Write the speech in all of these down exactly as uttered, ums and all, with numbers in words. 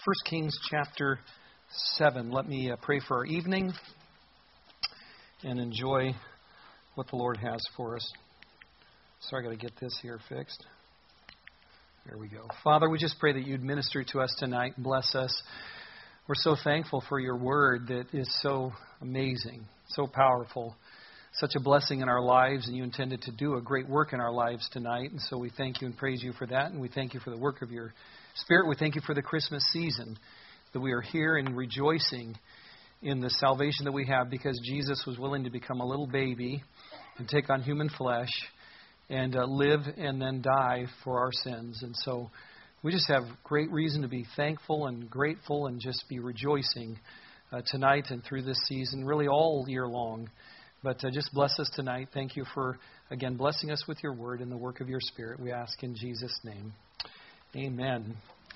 First Kings chapter seven. Let me uh, pray for our evening and enjoy what the Lord has for us. Sorry, I got to get this here fixed. There we go. Father, we just pray that you'd minister to us tonight and bless us. We're so thankful for your word that is so amazing, so powerful, such a blessing in our lives, and you intended to do a great work in our lives tonight. And so we thank you and praise you for that, and we thank you for the work of your Spirit. We thank you for the Christmas season, that we are here and rejoicing in the salvation that we have because Jesus was willing to become a little baby and take on human flesh and uh, live and then die for our sins. And so we just have great reason to be thankful and grateful and just be rejoicing uh, tonight and through this season, really all year long. But uh, just bless us tonight. Thank you for, again, blessing us with your word and the work of your Spirit. We ask in Jesus' name. Amen.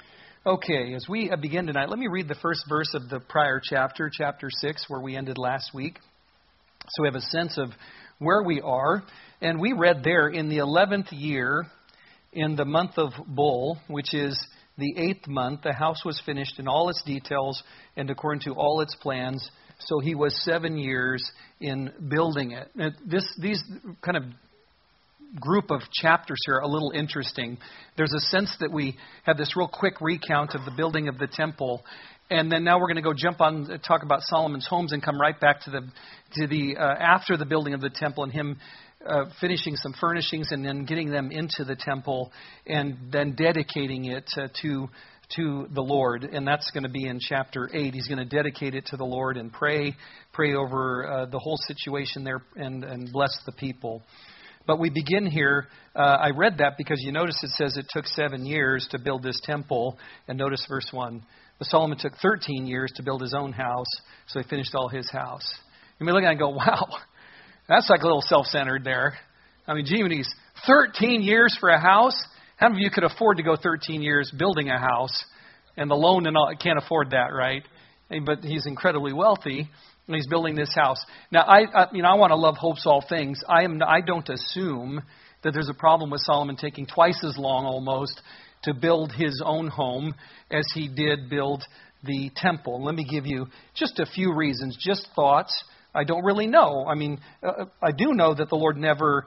Okay, as we uh, begin tonight, let me read the first verse of the prior chapter, chapter six, where we ended last week. So we have a sense of where we are. And we read there, in the eleventh year, in the month of Bul, which is the eighth month, the house was finished in all its details and according to all its plans. So he was seven years in building it. Now, this, these kind of group of chapters here are a little interesting. There's a sense that we have this real quick recount of the building of the temple, and then now we're going to go jump on talk about Solomon's homes and come right back to the to the uh, after the building of the temple and him uh, finishing some furnishings and then getting them into the temple and then dedicating it uh, to to the Lord. And that's going to be in chapter eight. He's going to dedicate it to the Lord and pray pray over uh, the whole situation there and, and bless the people. But we begin here, uh, I read that because you notice it says it took seven years to build this temple. And notice verse one. But Solomon took thirteen years to build his own house, so he finished all his house. You may look at it and go, wow, that's like a little self-centered there. I mean, gee, when he's thirteen years for a house, how many of you could afford to go thirteen years building a house? And the loan and all, can't afford that, right? But he's incredibly wealthy. And he's building this house. Now, I, I you know, I want to love hopes all things. I am. I don't assume that there's a problem with Solomon taking twice as long, almost, to build his own home as he did build the temple. Let me give you just a few reasons, just thoughts. I don't really know. I mean, uh, I do know that the Lord never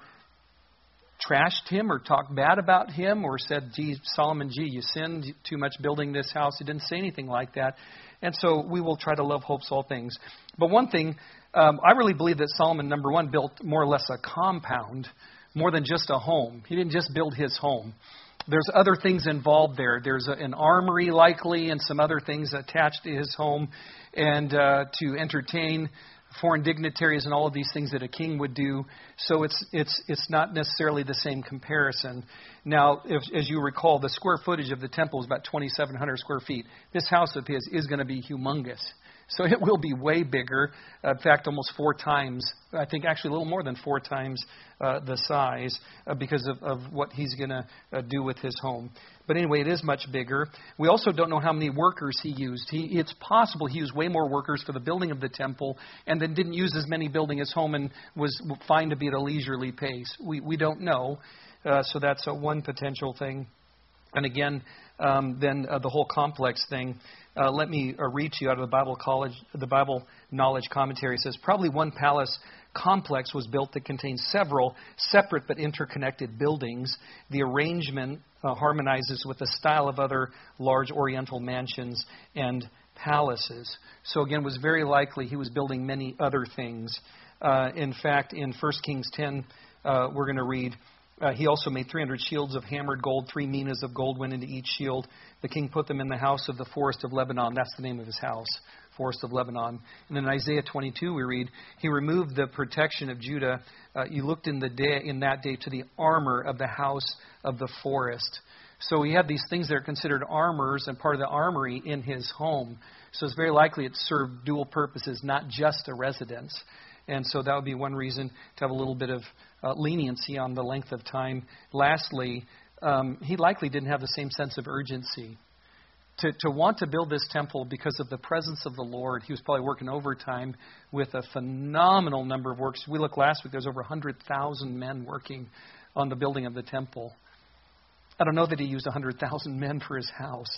trashed him or talked bad about him or said, gee, Solomon, gee, you sinned too much building this house. He didn't say anything like that. And so we will try to love hopes all things. But one thing, um, I really believe that Solomon, number one, built more or less a compound, more than just a home. He didn't just build his home. There's other things involved there. There's a, an armory likely and some other things attached to his home and uh, to entertain foreign dignitaries and all of these things that a king would do. So it's it's it's not necessarily the same comparison. Now, if, as you recall, the square footage of the temple is about twenty-seven hundred square feet. This house of his is going to be humongous. So it will be way bigger. Uh, in fact, almost four times, I think actually a little more than four times uh, the size uh, because of, of what he's going to uh, do with his home. But anyway, it is much bigger. We also don't know how many workers he used. He, it's possible he used way more workers for the building of the temple and then didn't use as many building his home and was fine to be at a leisurely pace. We, we don't know. Uh, so that's uh, one potential thing. And again, um, then uh, the whole complex thing. Uh, let me uh, read to you out of the Bible College, the Bible Knowledge Commentary. It says, probably one palace complex was built that contains several separate but interconnected buildings. The arrangement uh, harmonizes with the style of other large Oriental mansions and palaces. So again, it was very likely he was building many other things. Uh, in fact, in First Kings ten, uh, we're going to read, Uh, he also made three hundred shields of hammered gold. Three minas of gold went into each shield. The king put them in the house of the forest of Lebanon. That's the name of his house, forest of Lebanon. And in Isaiah twenty-two, we read, he removed the protection of Judah. Uh, you looked in the day, in that day to the armor of the house of the forest. So he had these things that are considered armors and part of the armory in his home. So it's very likely it served dual purposes, not just a residence. And so that would be one reason to have a little bit of uh, leniency on the length of time. Lastly, um, he likely didn't have the same sense of urgency. To, to want to build this temple because of the presence of the Lord, he was probably working overtime with a phenomenal number of works. We looked last week, there's over one hundred thousand men working on the building of the temple. I don't know that he used one hundred thousand men for his house.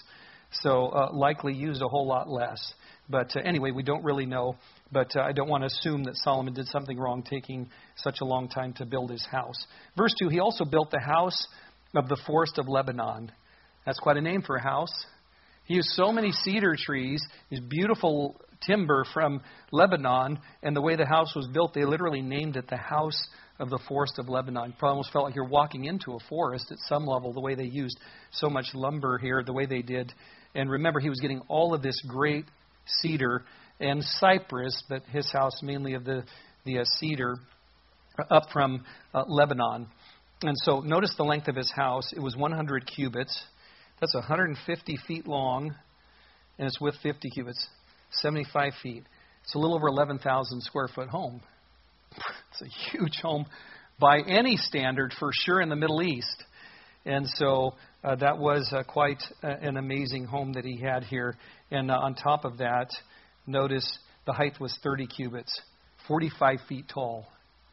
So uh, likely used a whole lot less. But uh, anyway, we don't really know. But uh, I don't want to assume that Solomon did something wrong taking such a long time to build his house. Verse two, he also built the house of the forest of Lebanon. That's quite a name for a house. He used so many cedar trees, these beautiful timber from Lebanon, and the way the house was built, they literally named it the house of the forest of Lebanon. You probably almost felt like you're walking into a forest at some level, the way they used so much lumber here, the way they did. And remember, he was getting all of this great cedar and cypress, but his house mainly of the, the uh, cedar up from uh, Lebanon. And so notice the length of his house. It was one hundred cubits. That's one hundred fifty feet long, and it's width fifty cubits, seventy-five feet. It's a little over eleven thousand square foot home. It's a huge home by any standard, for sure, in the Middle East. And so uh, that was uh, quite uh, an amazing home that he had here. And uh, on top of that, notice the height was thirty cubits, forty-five feet tall.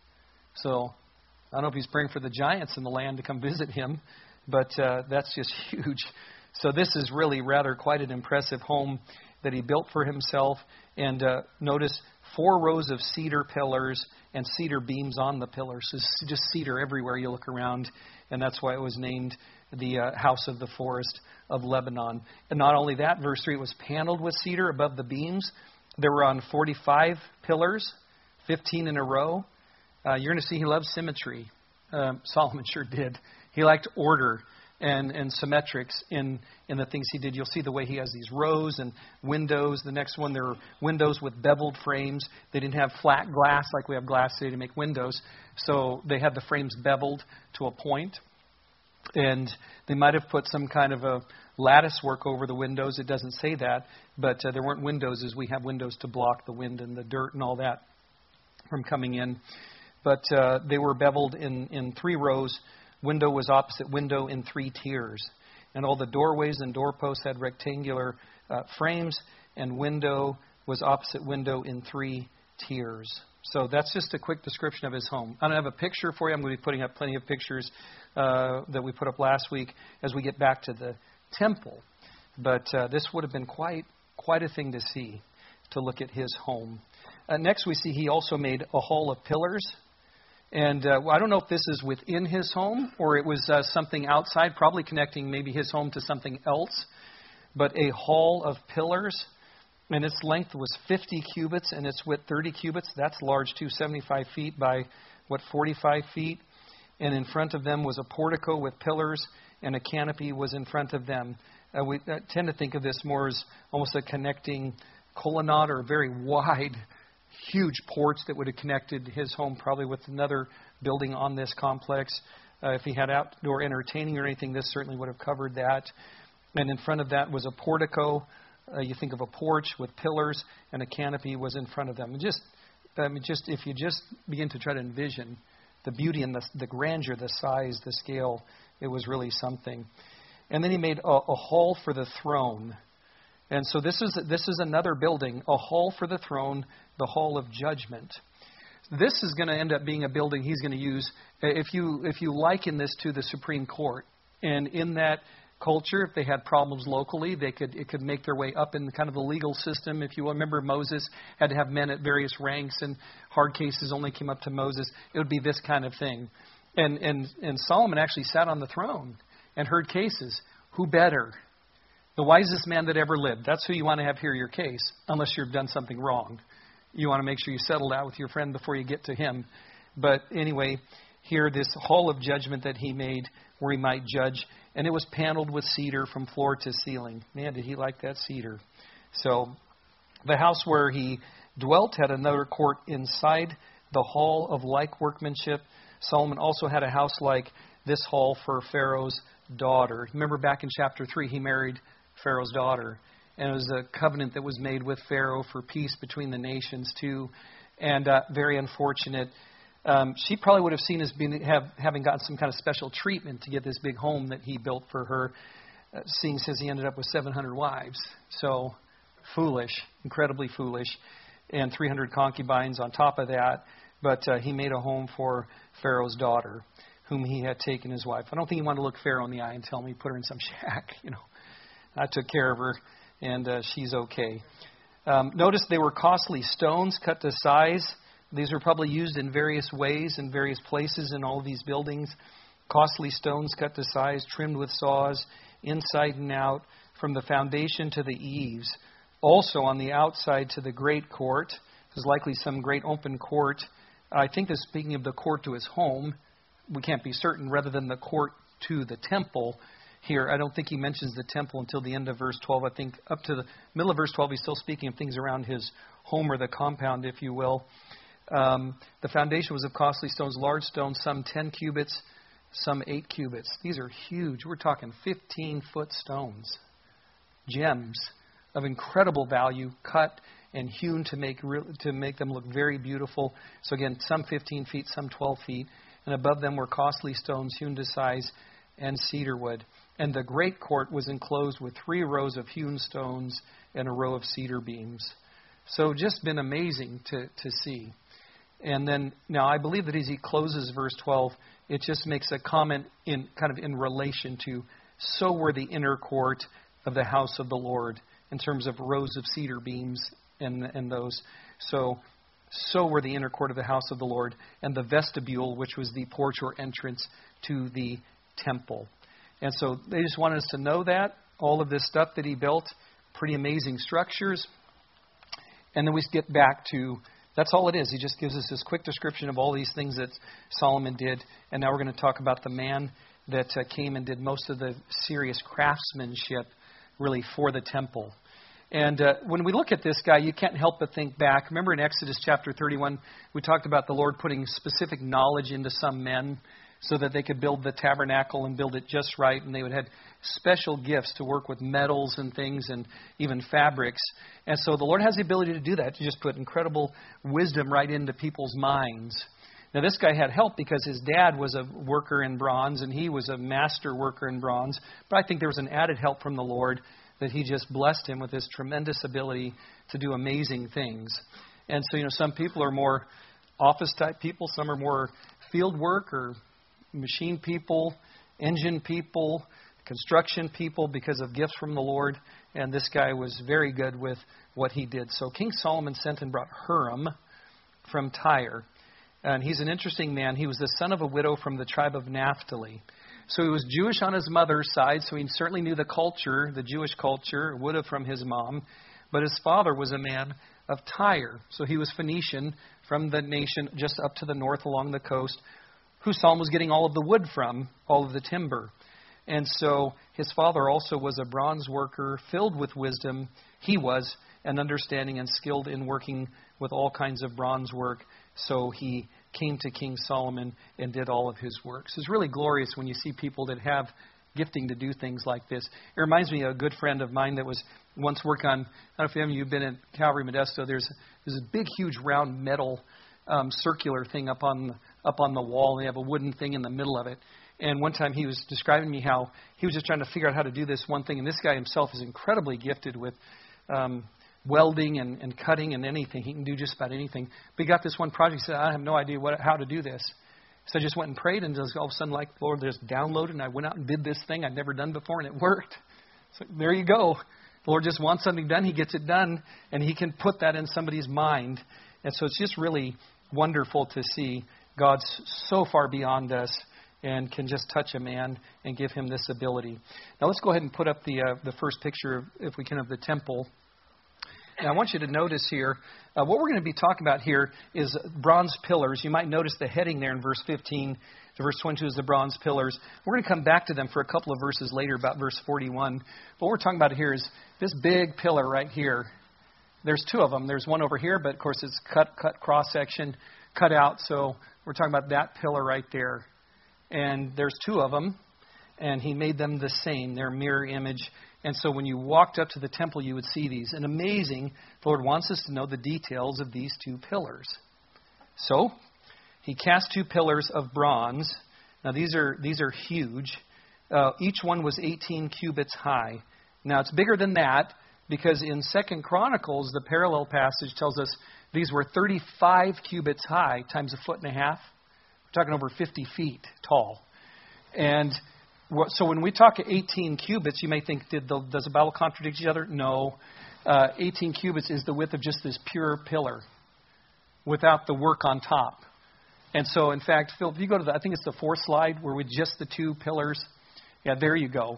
So I don't know if he's praying for the giants in the land to come visit him, but uh, that's just huge. So this is really rather quite an impressive home that he built for himself. And uh, notice four rows of cedar pillars and cedar beams on the pillars. So it's just cedar everywhere you look around. And that's why it was named the uh, house of the forest of Lebanon. And not only that, verse three, it was paneled with cedar above the beams. There were on forty-five pillars, fifteen in a row. Uh, you're going to see he loves symmetry. Um, Solomon sure did. He liked order and, and symmetrics in, in the things he did. You'll see the way he has these rows and windows. The next one, there are windows with beveled frames. They didn't have flat glass like we have glass today to make windows. So they had the frames beveled to a point. And they might have put some kind of a lattice work over the windows. It doesn't say that. But uh, there weren't windows as we have windows to block the wind and the dirt and all that from coming in. But uh, they were beveled in, in three rows. Window was opposite window in three tiers. And all the doorways and doorposts had rectangular uh, frames, and window was opposite window in three tiers. So that's just a quick description of his home. I don't have a picture for you. I'm going to be putting up plenty of pictures uh, that we put up last week as we get back to the temple. But uh, this would have been quite, quite a thing to see, to look at his home. Uh, next we see he also made a hall of pillars. And uh, I don't know if this is within his home or it was uh, something outside, probably connecting maybe his home to something else. But a hall of pillars, and its length was fifty cubits and its width thirty cubits. That's large too, seventy-five feet by, what, forty-five feet. And in front of them was a portico with pillars, and a canopy was in front of them. Uh, we uh, tend to think of this more as almost a connecting colonnade or a very wide huge porch that would have connected his home probably with another building on this complex. Uh, if he had outdoor entertaining or anything, this certainly would have covered that. And in front of that was a portico. Uh, you think of a porch with pillars, and a canopy was in front of them. And just, I mean, just if you just begin to try to envision the beauty and the, the grandeur, the size, the scale, it was really something. And then he made a, a hall for the throne. And so this is this is another building, a hall for the throne, the hall of judgment. This is going to end up being a building he's going to use, if you if you liken this to the Supreme Court. And in that culture, if they had problems locally, they could it could make their way up in kind of the legal system. If you remember, Moses had to have men at various ranks, and hard cases only came up to Moses. It would be this kind of thing. And and and Solomon actually sat on the throne and heard cases. Who better? The wisest man that ever lived. That's who you want to have hear your case, unless you've done something wrong. You want to make sure you settle that with your friend before you get to him. But anyway, here, this hall of judgment that he made where he might judge. And it was paneled with cedar from floor to ceiling. Man, did he like that cedar. So the house where he dwelt had another court inside the hall of like workmanship. Solomon also had a house like this hall for Pharaoh's daughter. Remember back in chapter three, he married Pharaoh's daughter. And it was a covenant that was made with Pharaoh for peace between the nations too. And uh, very unfortunate. Um, she probably would have seen as being, have, having gotten some kind of special treatment to get this big home that he built for her, uh, seeing as he ended up with seven hundred wives. So foolish, incredibly foolish. And three hundred concubines on top of that. But uh, he made a home for Pharaoh's daughter, whom he had taken as wife. I don't think he wanted to look Pharaoh in the eye and tell him he put her in some shack, you know. I took care of her, and uh, she's okay. Um, notice they were costly stones cut to size. These were probably used in various ways in various places in all of these buildings. Costly stones cut to size, trimmed with saws, inside and out, from the foundation to the eaves. Also on the outside to the great court. There's likely some great open court. I think this is speaking of the court to his home. We can't be certain, rather than the court to the temple here. I don't think he mentions the temple until the end of verse twelve. I think up to the middle of verse twelve, he's still speaking of things around his home or the compound, if you will. Um, the foundation was of costly stones, large stones, some ten cubits, some eight cubits. These are huge. We're talking fifteen-foot stones, gems of incredible value, cut and hewn to make to make them look very beautiful. So again, some fifteen feet, some twelve feet. And above them were costly stones hewn to size and cedar wood. And the great court was enclosed with three rows of hewn stones and a row of cedar beams. So just been amazing to, to see. And then, now I believe that as he closes verse twelve, it just makes a comment in kind of in relation to, so were the inner court of the house of the Lord, in terms of rows of cedar beams and, and those. So, so were the inner court of the house of the Lord, and the vestibule, which was the porch or entrance to the temple. And so they just wanted us to know that, all of this stuff that he built, pretty amazing structures. And then we get back to, that's all it is. He just gives us this quick description of all these things that Solomon did. And now we're going to talk about the man that uh, came and did most of the serious craftsmanship, really, for the temple. And uh, when we look at this guy, you can't help but think back. Remember in Exodus chapter thirty-one, we talked about the Lord putting specific knowledge into some men so that they could build the tabernacle and build it just right. And they would have special gifts to work with metals and things and even fabrics. And so the Lord has the ability to do that, to just put incredible wisdom right into people's minds. Now, this guy had help because his dad was a worker in bronze and he was a master worker in bronze. But I think there was an added help from the Lord that he just blessed him with this tremendous ability to do amazing things. And so, you know, some people are more office-type people. Some are more field work or machine people, engine people, construction people because of gifts from the Lord. And this guy was very good with what he did. So King Solomon sent and brought Huram from Tyre. And he's an interesting man. He was the son of a widow from the tribe of Naphtali. So he was Jewish on his mother's side, so he certainly knew the culture, the Jewish culture, would have from his mom. But his father was a man of Tyre. So he was Phoenician from the nation just up to the north along the coast, who Solomon was getting all of the wood from, all of the timber. And so his father also was a bronze worker filled with wisdom. He was an understanding and skilled in working with all kinds of bronze work. So he came to King Solomon and did all of his works. It's really glorious when you see people that have gifting to do things like this. It reminds me of a good friend of mine that was once working on, I don't know if any of you have been in Calvary Modesto, there's, there's a big, huge, round metal um, circular thing up on, up on the wall. They have a wooden thing in the middle of it. And one time he was describing me how he was just trying to figure out how to do this one thing. And this guy himself is incredibly gifted with um, welding and, and cutting and anything. He can do just about anything. But he got this one project. He said, I have no idea what, how to do this. So I just went and prayed, and just all of a sudden, like, the Lord just downloaded, and I went out and did this thing I'd never done before, and it worked. So there you go. The Lord just wants something done. He gets it done, and he can put that in somebody's mind. And so it's just really wonderful to see God's so far beyond us and can just touch a man and give him this ability. Now let's go ahead and put up the uh, the first picture, if we can, of the temple. Now, I want you to notice here, uh, what we're going to be talking about here is bronze pillars. You might notice the heading there in verse fifteen to verse twenty-two is the bronze pillars. We're going to come back to them for a couple of verses later, about verse forty-one. But what we're talking about here is this big pillar right here. There's two of them. There's one over here, but of course it's cut, cut cross-section, cut out. So we're talking about that pillar right there. And there's two of them, and he made them the same. They're mirror image. And so when you walked up to the temple, you would see these. And amazing, the Lord wants us to know the details of these two pillars. So he cast two pillars of bronze. Now these are these are huge. Uh, each one was eighteen cubits high. Now it's bigger than that because in Second Chronicles, the parallel passage tells us these were thirty-five cubits high times a foot and a half. We're talking over fifty feet tall. And So when we talk eighteen cubits, you may think, did the, does the Bible contradict each other? No. Uh, eighteen cubits is the width of just this pure pillar without the work on top. And so, in fact, Phil, if you go to the, I think it's the fourth slide where with just the two pillars. Yeah, there you go.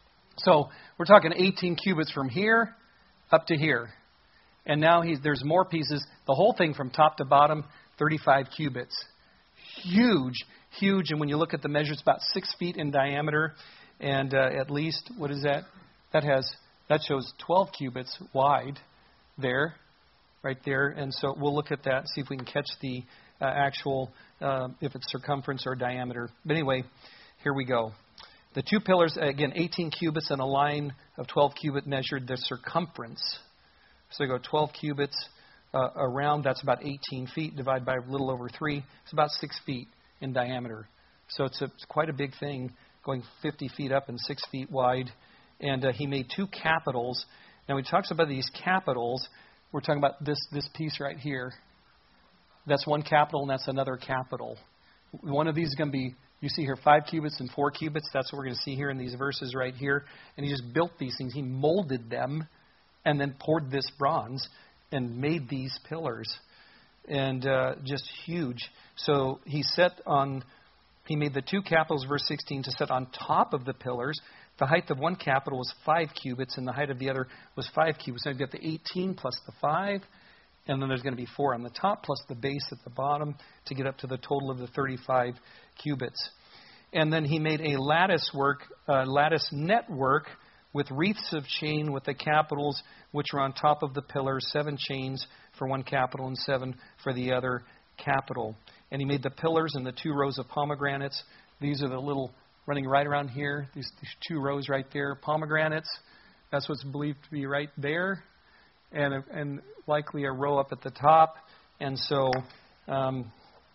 So we're talking eighteen cubits from here up to here. And now he's, there's more pieces. The whole thing from top to bottom, thirty-five cubits. Huge, huge. And when you look at the measure, it's about six feet in diameter. And uh, at least, what is that? That has that shows twelve cubits wide there, right there. And so we'll look at that, see if we can catch the uh, actual, uh, if it's circumference or diameter. But anyway, here we go. The two pillars, again, eighteen cubits and a line of twelve cubit measured the circumference. So you go twelve cubits uh, around, that's about eighteen feet, divided by a little over three. It's about six feet in diameter. So it's, a, it's quite a big thing, going fifty feet up and six feet wide. And uh, he made two capitals. Now, when he talks about these capitals, we're talking about this, this piece right here. That's one capital, and that's another capital. One of these is going to be, you see here, five cubits and four cubits. That's what we're going to see here in these verses right here. And he just built these things. He molded them and then poured this bronze and made these pillars. And uh, just huge. So he set on, he made the two capitals, verse sixteen, to set on top of the pillars. The height of one capital was five cubits, and the height of the other was five cubits. So you've got the eighteen plus the five. And then there's going to be four on the top plus the base at the bottom to get up to the total of the thirty-five cubits. And then he made a lattice work, uh, lattice network with wreaths of chain with the capitals which are on top of the pillars, seven chains for one capital and seven for the other capital. And he made the pillars and the two rows of pomegranates. These are the little running right around here, these, these two rows right there, pomegranates. That's what's believed to be right there. And, and likely a row up at the top. And so um,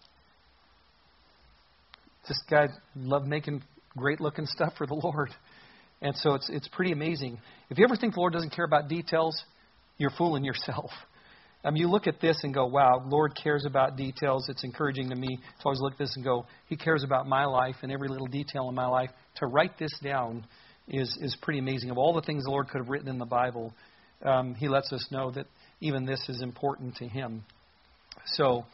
this guy loved making great-looking stuff for the Lord. And so it's it's pretty amazing. If you ever think the Lord doesn't care about details, you're fooling yourself. I mean, you look at this and go, wow, Lord cares about details. It's encouraging to me to always look at this and go, He cares about my life and every little detail in my life. To write this down is, is pretty amazing. Of all the things the Lord could have written in the Bible, Um, he lets us know that even this is important to Him. So,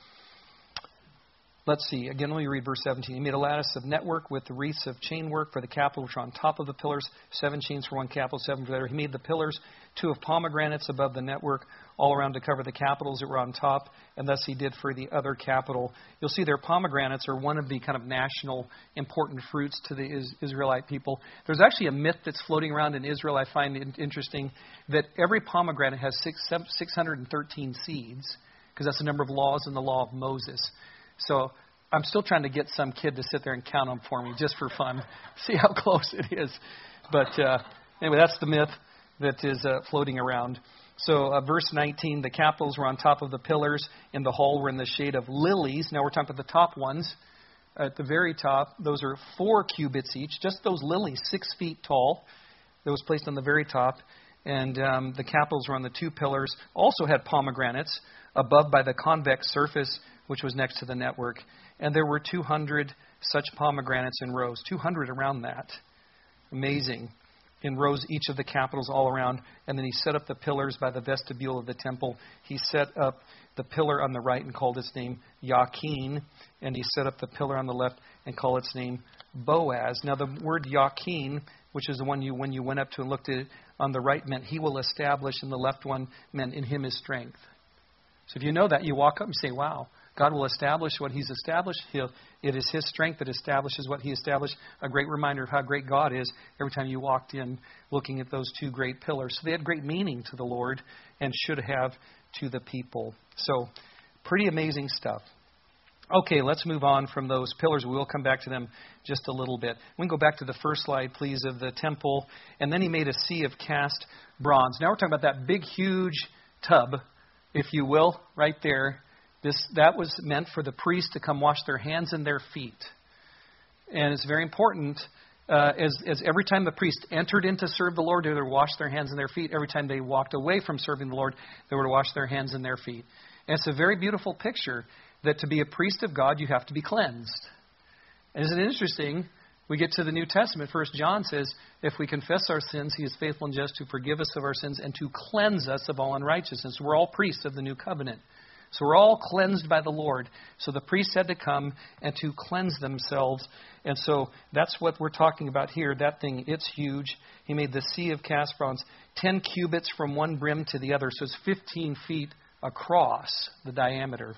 let's see. Again, let me read verse seventeen. He made a lattice of network with the wreaths of chain work for the capital, which are on top of the pillars. Seven chains for one capital, seven for the other. He made the pillars, two of pomegranates above the network, all around to cover the capitals that were on top. And thus he did for the other capital. You'll see there pomegranates are one of the kind of national important fruits to the Is- Israelite people. There's actually a myth that's floating around in Israel I find it interesting, that every pomegranate has six, six hundred thirteen seeds, because that's the number of laws in the law of Moses. So I'm still trying to get some kid to sit there and count them for me just for fun, see how close it is. But uh, anyway, that's the myth that is uh, floating around. So uh, verse nineteen, the capitals were on top of the pillars, and the hall were in the shade of lilies. Now we're talking about the top ones. At the very top, those are four cubits each, just those lilies, six feet tall. That was placed on the very top. And um, the capitals were on the two pillars. Also had pomegranates above by the convex surface, which was next to the network. And there were two hundred such pomegranates in rows, two hundred around that. Amazing. In rows, each of the capitals all around. And then he set up the pillars by the vestibule of the temple. He set up the pillar on the right and called its name Yakin. And he set up the pillar on the left and called its name Boaz. Now the word Yakin, which is the one you, when you went up to and looked at it on the right, meant He will establish, and the left one meant in Him is strength. So if you know that, you walk up and say, wow, God will establish what He's established. He'll, it is His strength that establishes what He established. A great reminder of how great God is every time you walked in looking at those two great pillars. So they had great meaning to the Lord and should have to the people. So pretty amazing stuff. Okay, let's move on from those pillars. We will come back to them just a little bit. We can go back to the first slide, please, of the temple. And then he made a sea of cast bronze. Now we're talking about that big, huge tub, if you will, right there. This that was meant for the priest to come wash their hands and their feet. And it's very important, uh, as, as every time the priest entered in to serve the Lord, they would wash their hands and their feet. Every time they walked away from serving the Lord, they were to wash their hands and their feet. And it's a very beautiful picture that to be a priest of God, you have to be cleansed. And isn't it interesting we get to the New Testament. First John says, if we confess our sins, he is faithful and just to forgive us of our sins and to cleanse us of all unrighteousness. We're all priests of the new covenant. So we're all cleansed by the Lord. So the priests had to come and to cleanse themselves. And so that's what we're talking about here. That thing, it's huge. He made the sea of cast bronze, ten cubits from one brim to the other. So it's fifteen feet across the diameter.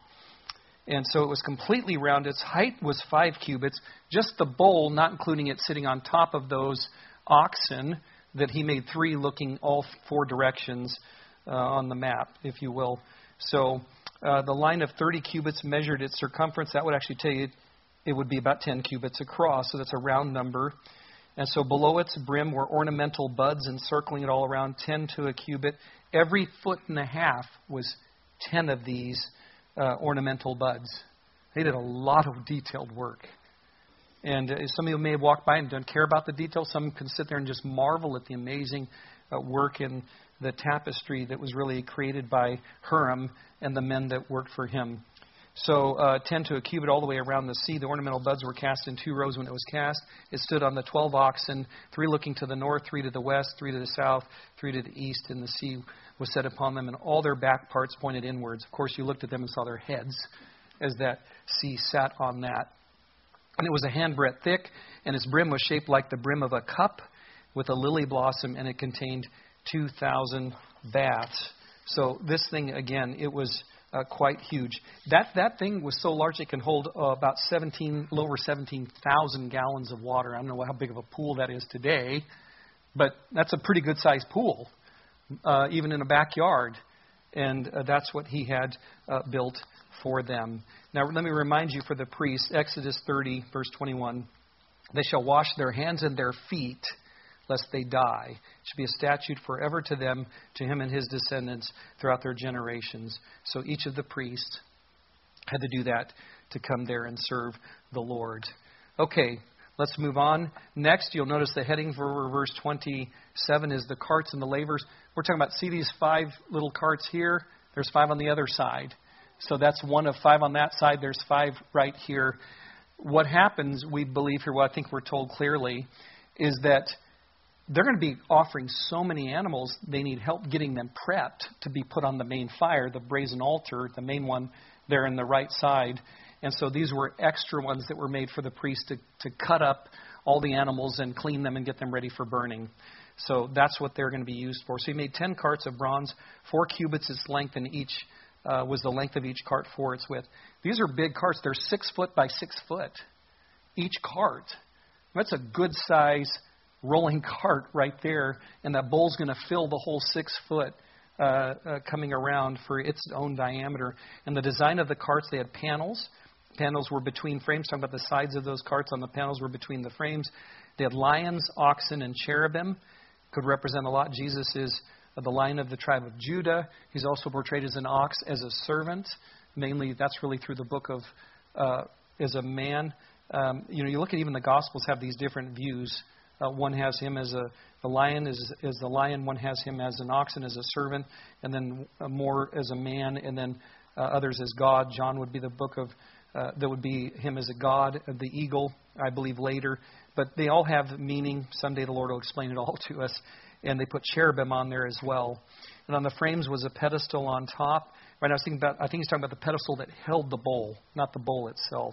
And so it was completely round. Its height was five cubits. Just the bowl, not including it sitting on top of those oxen that he made three looking all four directions uh, on the map, if you will. So uh, the line of thirty cubits measured its circumference. That would actually tell you it would be about ten cubits across. So that's a round number. And so below its brim were ornamental buds encircling it all around, ten to a cubit. Every foot and a half was ten of these uh, ornamental buds. They did a lot of detailed work. And uh, some of you may have walked by and don't care about the details. Some can sit there and just marvel at the amazing uh, work in the tapestry that was really created by Hiram and the men that worked for him. So uh, ten to a cubit all the way around the sea. The ornamental buds were cast in two rows when it was cast. It stood on the twelve oxen, three looking to the north, three to the west, three to the south, three to the east, and the sea was set upon them, and all their back parts pointed inwards. Of course, you looked at them and saw their heads as that sea sat on that. And it was a handbreadth thick, and its brim was shaped like the brim of a cup with a lily blossom, and it contained two thousand baths. So this thing, again, it was uh, quite huge. That that thing was so large it can hold uh, about seventeen, a little over seventeen thousand gallons of water. I don't know how big of a pool that is today, but that's a pretty good-sized pool, uh, even in a backyard. And uh, that's what he had uh, built for them. Now, let me remind you for the priests, Exodus thirty, verse twenty-one, they shall wash their hands and their feet, lest they die. It should be a statute forever to them, to him and his descendants throughout their generations. So each of the priests had to do that to come there and serve the Lord. Okay, let's move on. Next, you'll notice the heading for verse twenty-seven is the carts and the lavers. We're talking about, see these five little carts here? There's five on the other side. So that's one of five on that side. There's five right here. What happens, we believe here, well, I think we're told clearly, is that they're going to be offering so many animals, they need help getting them prepped to be put on the main fire, the brazen altar, the main one there in the right side. And so these were extra ones that were made for the priest to, to cut up all the animals and clean them and get them ready for burning. So that's what they're going to be used for. So he made ten carts of bronze, four cubits its length, and each uh, was the length of each cart for its width. These are big carts. They're six foot by six foot, each cart. That's a good size rolling cart right there, and that bowl's going to fill the whole six foot uh, uh, coming around for its own diameter. And the design of the carts, they had panels. Panels were between frames. Talking about the sides of those carts, on the panels were between the frames. They had lions, oxen, and cherubim. Could represent a lot. Jesus is the lion of the tribe of Judah. He's also portrayed as an ox, as a servant. Mainly, that's really through the book of uh, as a man. Um, you know, you look at even the Gospels have these different views. Uh, one has him as a the lion is as the lion. One has him as an oxen, as a servant, and then uh, more as a man, and then uh, others as God. John would be the book of uh, that would be him as a god. Uh, the eagle, I believe, later. But they all have meaning. Someday the Lord will explain it all to us. And they put cherubim on there as well. And on the frames was a pedestal on top. Right, I was thinking about. I think he's talking about the pedestal that held the bowl, not the bowl itself.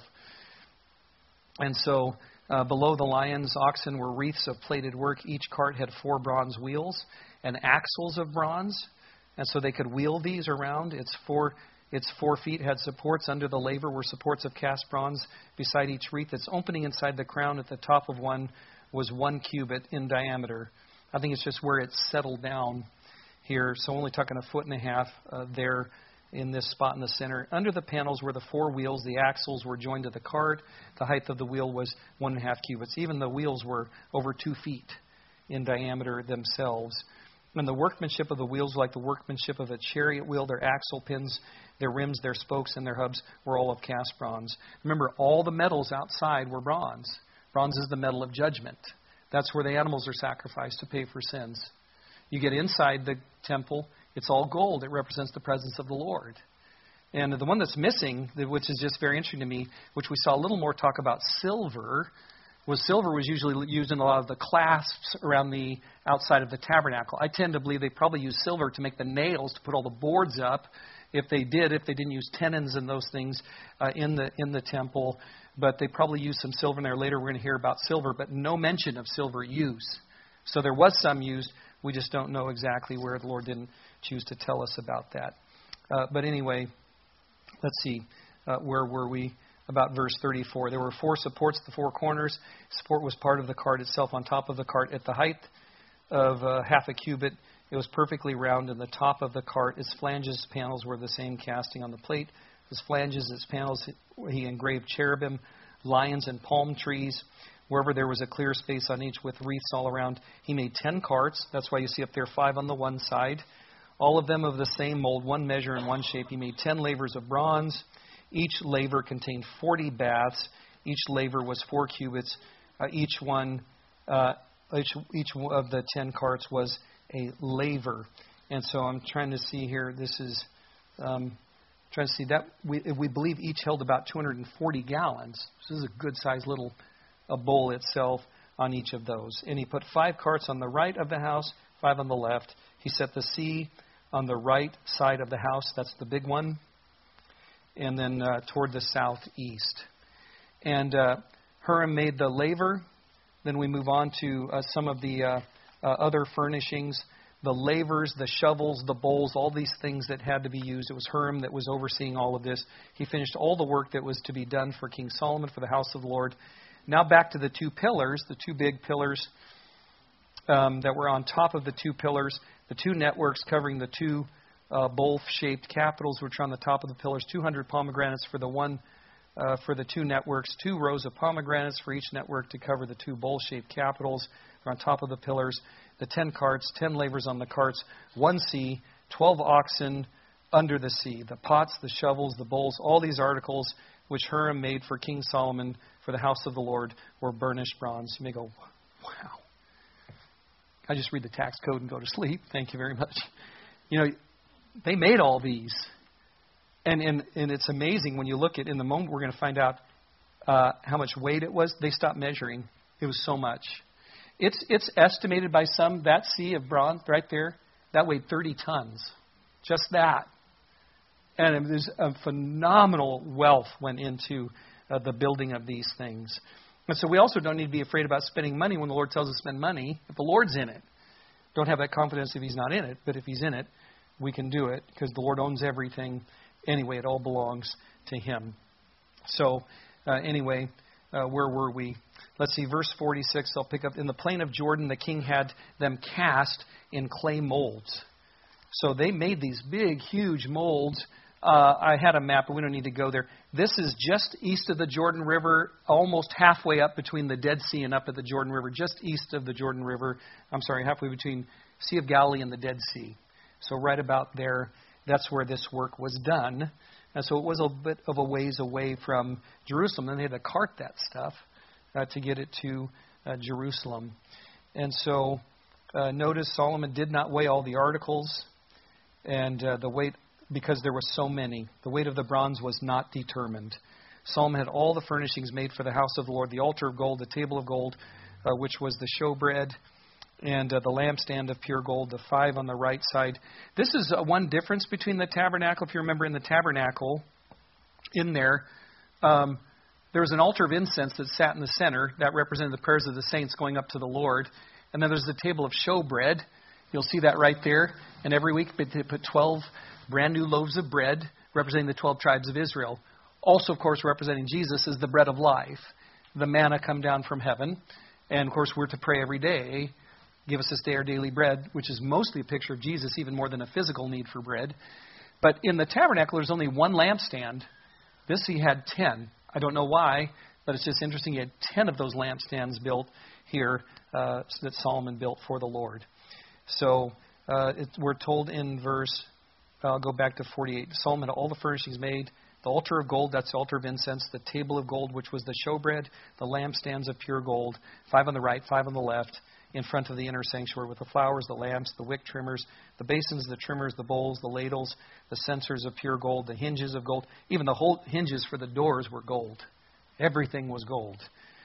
And so uh, below the lions, oxen were wreaths of plated work. Each cart had four bronze wheels and axles of bronze, and so they could wheel these around. Its four. Its four feet had supports. Under the laver were supports of cast bronze beside each wreath. Its opening inside the crown at the top of one was one cubit in diameter. I think it's just where it's settled down here. So only talking a foot and a half uh, there in this spot in the center. Under the panels were the four wheels. The axles were joined to the cart. The height of the wheel was one and a half cubits. Even the wheels were over two feet in diameter themselves. And the workmanship of the wheels, like the workmanship of a chariot wheel, their axle pins, their rims, their spokes, and their hubs were all of cast bronze. Remember, all the metals outside were bronze. Bronze is the metal of judgment. That's where the animals are sacrificed to pay for sins. You get inside the temple, it's all gold. It represents the presence of the Lord. And the one that's missing, which is just very interesting to me, which we saw a little more talk about silver, was silver was usually used in a lot of the clasps around the outside of the tabernacle. I tend to believe they probably used silver to make the nails to put all the boards up. If they did, if they didn't use tenons and those things uh, in the in the temple, but they probably used some silver in there. Later we're going to hear about silver, but no mention of silver use. So there was some used. We just don't know exactly where. The Lord didn't choose to tell us about that. Uh, but anyway, let's see. Uh, where were we? About verse thirty-four. There were four supports at the four corners. Support was part of the cart itself on top of the cart at the height of uh, half a cubit. It was perfectly round in the top of the cart. Its flanges, panels were the same casting on the plate. Its flanges, its panels, he engraved cherubim, lions, and palm trees. Wherever there was a clear space on each with wreaths all around, he made ten carts. That's why you see up there five on the one side. All of them of the same mold, one measure and one shape. He made ten lavers of bronze. Each laver contained forty baths. Each laver was four cubits. Uh, each one, uh, each, each of the ten carts was a laver. And so I'm trying to see here. This is um, trying to see that we we believe each held about two hundred forty gallons. This is a good sized little a bowl itself on each of those. And he put five carts on the right of the house, five on the left. He set the sea on the right side of the house. That's the big one. And then uh, toward the southeast. And uh, Huram made the laver. Then we move on to uh, some of the uh, uh, other furnishings. The lavers, the shovels, the bowls, all these things that had to be used. It was Huram that was overseeing all of this. He finished all the work that was to be done for King Solomon for the house of the Lord. Now back to the two pillars, the two big pillars um, that were on top of the two pillars. The two networks covering the two Uh, bowl-shaped capitals, which are on the top of the pillars, two hundred pomegranates for the one, uh, for the two networks, two rows of pomegranates for each network to cover the two bowl-shaped capitals. They're on top of the pillars. The ten carts, ten lavers on the carts, one sea, twelve oxen under the sea. The pots, the shovels, the bowls, all these articles which Huram made for King Solomon for the house of the Lord were burnished bronze. You may go, wow. I just read the tax code and go to sleep. Thank you very much. You know, they made all these. And, and and it's amazing when you look at, in the moment we're going to find out uh, how much weight it was. They stopped measuring. It was so much. It's it's estimated by some, that sea of bronze right there, that weighed thirty tons. Just that. And it was a phenomenal wealth went into uh, the building of these things. And so we also don't need to be afraid about spending money when the Lord tells us to spend money. If the Lord's in it, don't have that confidence if He's not in it. But if He's in it, we can do it because the Lord owns everything. Anyway, it all belongs to Him. So, uh, anyway, uh, where were we? Let's see, verse forty-six, I'll pick up. In the plain of Jordan, the king had them cast in clay molds. So they made these big, huge molds. Uh, I had a map, but we don't need to go there. This is just east of the Jordan River, almost halfway up between the Dead Sea and up at the Jordan River, just east of the Jordan River. I'm sorry, halfway between Sea of Galilee and the Dead Sea. So right about there, that's where this work was done. And so it was a bit of a ways away from Jerusalem. And they had to cart that stuff uh, to get it to uh, Jerusalem. And so uh, notice Solomon did not weigh all the articles. And uh, the weight, because there were so many, the weight of the bronze was not determined. Solomon had all the furnishings made for the house of the Lord, the altar of gold, the table of gold, uh, which was the showbread, and uh, the lampstand of pure gold, the five on the right side. This is uh, one difference between the tabernacle. If you remember in the tabernacle, in there, um, there was an altar of incense that sat in the center. That represented the prayers of the saints going up to the Lord. And then there's the table of showbread. You'll see that right there. And every week they put twelve brand new loaves of bread, representing the twelve tribes of Israel. Also, of course, representing Jesus as the bread of life. The manna come down from heaven. And, of course, we're to pray every day. Give us this day our daily bread, which is mostly a picture of Jesus, even more than a physical need for bread. But in the tabernacle, there's only one lampstand. This he had ten. I don't know why, but it's just interesting. He had ten of those lampstands built here uh, that Solomon built for the Lord. So uh, it, we're told in verse, I'll go back to forty-eight. Solomon had all the furnishings made. The altar of gold, that's the altar of incense. The table of gold, which was the showbread. The lampstands of pure gold. Five on the right, five on the left. In front of the inner sanctuary with the flowers, the lamps, the wick trimmers, the basins, the trimmers, the bowls, the ladles, the censers of pure gold, the hinges of gold. Even the whole hinges for the doors were gold. Everything was gold.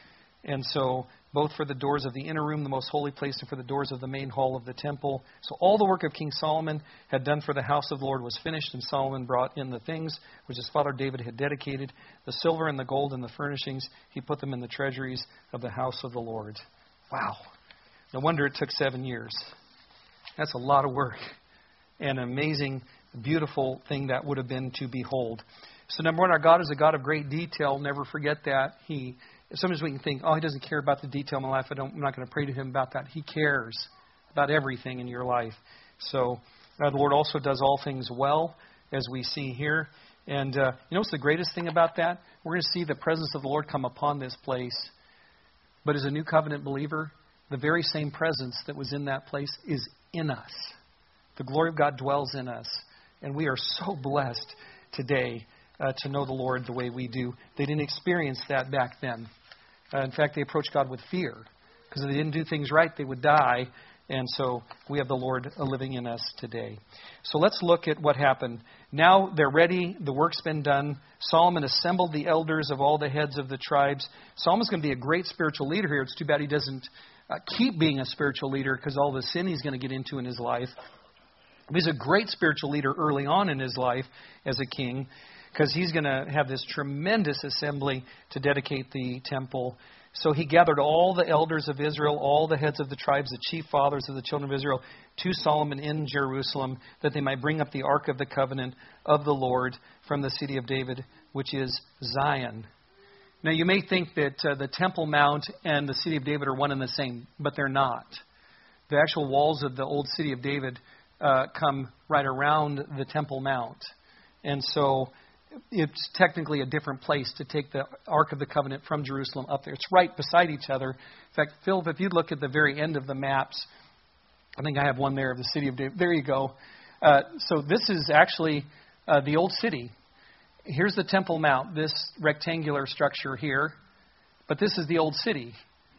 And so both for the doors of the inner room, the most holy place, and for the doors of the main hall of the temple. So all the work of King Solomon had done for the house of the Lord was finished, and Solomon brought in the things which his father David had dedicated, the silver and the gold and the furnishings. He put them in the treasuries of the house of the Lord. Wow. No wonder it took seven years. That's a lot of work. And an amazing, beautiful thing that would have been to behold. So number one, our God is a God of great detail. Never forget that. He Sometimes we can think, oh, he doesn't care about the detail in my life. I don't, I'm not going to pray to him about that. He cares about everything in your life. So uh, the Lord also does all things well, as we see here. And uh, you know what's the greatest thing about that? We're going to see the presence of the Lord come upon this place. But as a new covenant believer, the very same presence that was in that place is in us. The glory of God dwells in us. And we are so blessed today uh, to know the Lord the way we do. They didn't experience that back then. Uh, in fact, they approached God with fear. Because if they didn't do things right, they would die. And so we have the Lord living in us today. So let's look at what happened. Now they're ready. The work's been done. Solomon assembled the elders of all the heads of the tribes. Solomon's going to be a great spiritual leader here. It's too bad he doesn't uh, keep being a spiritual leader because all the sin he's going to get into in his life. He's a great spiritual leader early on in his life as a king because he's going to have this tremendous assembly to dedicate the temple. So he gathered all the elders of Israel, all the heads of the tribes, the chief fathers of the children of Israel, to Solomon in Jerusalem, that they might bring up the ark of the covenant of the Lord from the city of David, which is Zion. Now you may think that uh, the Temple Mount and the city of David are one and the same, but they're not. The actual walls of the old city of David uh, come right around the Temple Mount. And so it's technically a different place to take the Ark of the Covenant from Jerusalem up there. It's right beside each other. In fact, Philip, if you look at the very end of the maps, I think I have one there of the city of David. There you go. Uh, so this is actually uh, the old city. Here's the Temple Mount, this rectangular structure here. But this is the old city,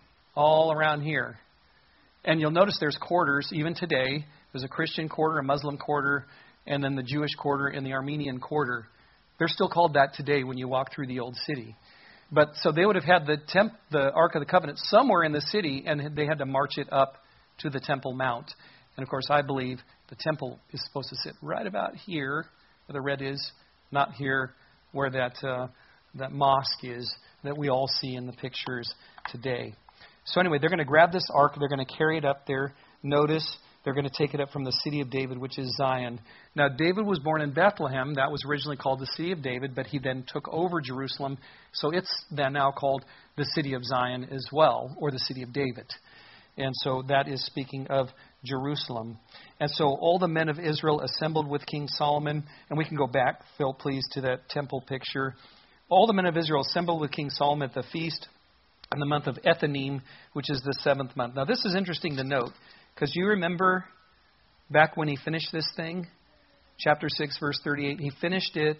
all around here. And you'll notice there's quarters, even today. There's a Christian quarter, a Muslim quarter, and then the Jewish quarter and the Armenian quarter. They're still called that today when you walk through the old city. But so they would have had the temp, the Ark of the Covenant somewhere in the city, and they had to march it up to the Temple Mount. And of course, I believe the temple is supposed to sit right about here, where the red is, not here where that uh, that mosque is that we all see in the pictures today. So anyway, they're going to grab this ark, they're going to carry it up there. Notice they're going to take it up from the city of David, which is Zion. Now, David was born in Bethlehem. That was originally called the city of David, but he then took over Jerusalem. So it's then now called the city of Zion as well, or the city of David. And so that is speaking of Jerusalem. And so all the men of Israel assembled with King Solomon. And we can go back, Phil, please, to that temple picture. All the men of Israel assembled with King Solomon at the feast in the month of Ethanim, which is the seventh month. Now, this is interesting to note. Because you remember back when he finished this thing, chapter six, verse thirty-eight, he finished it,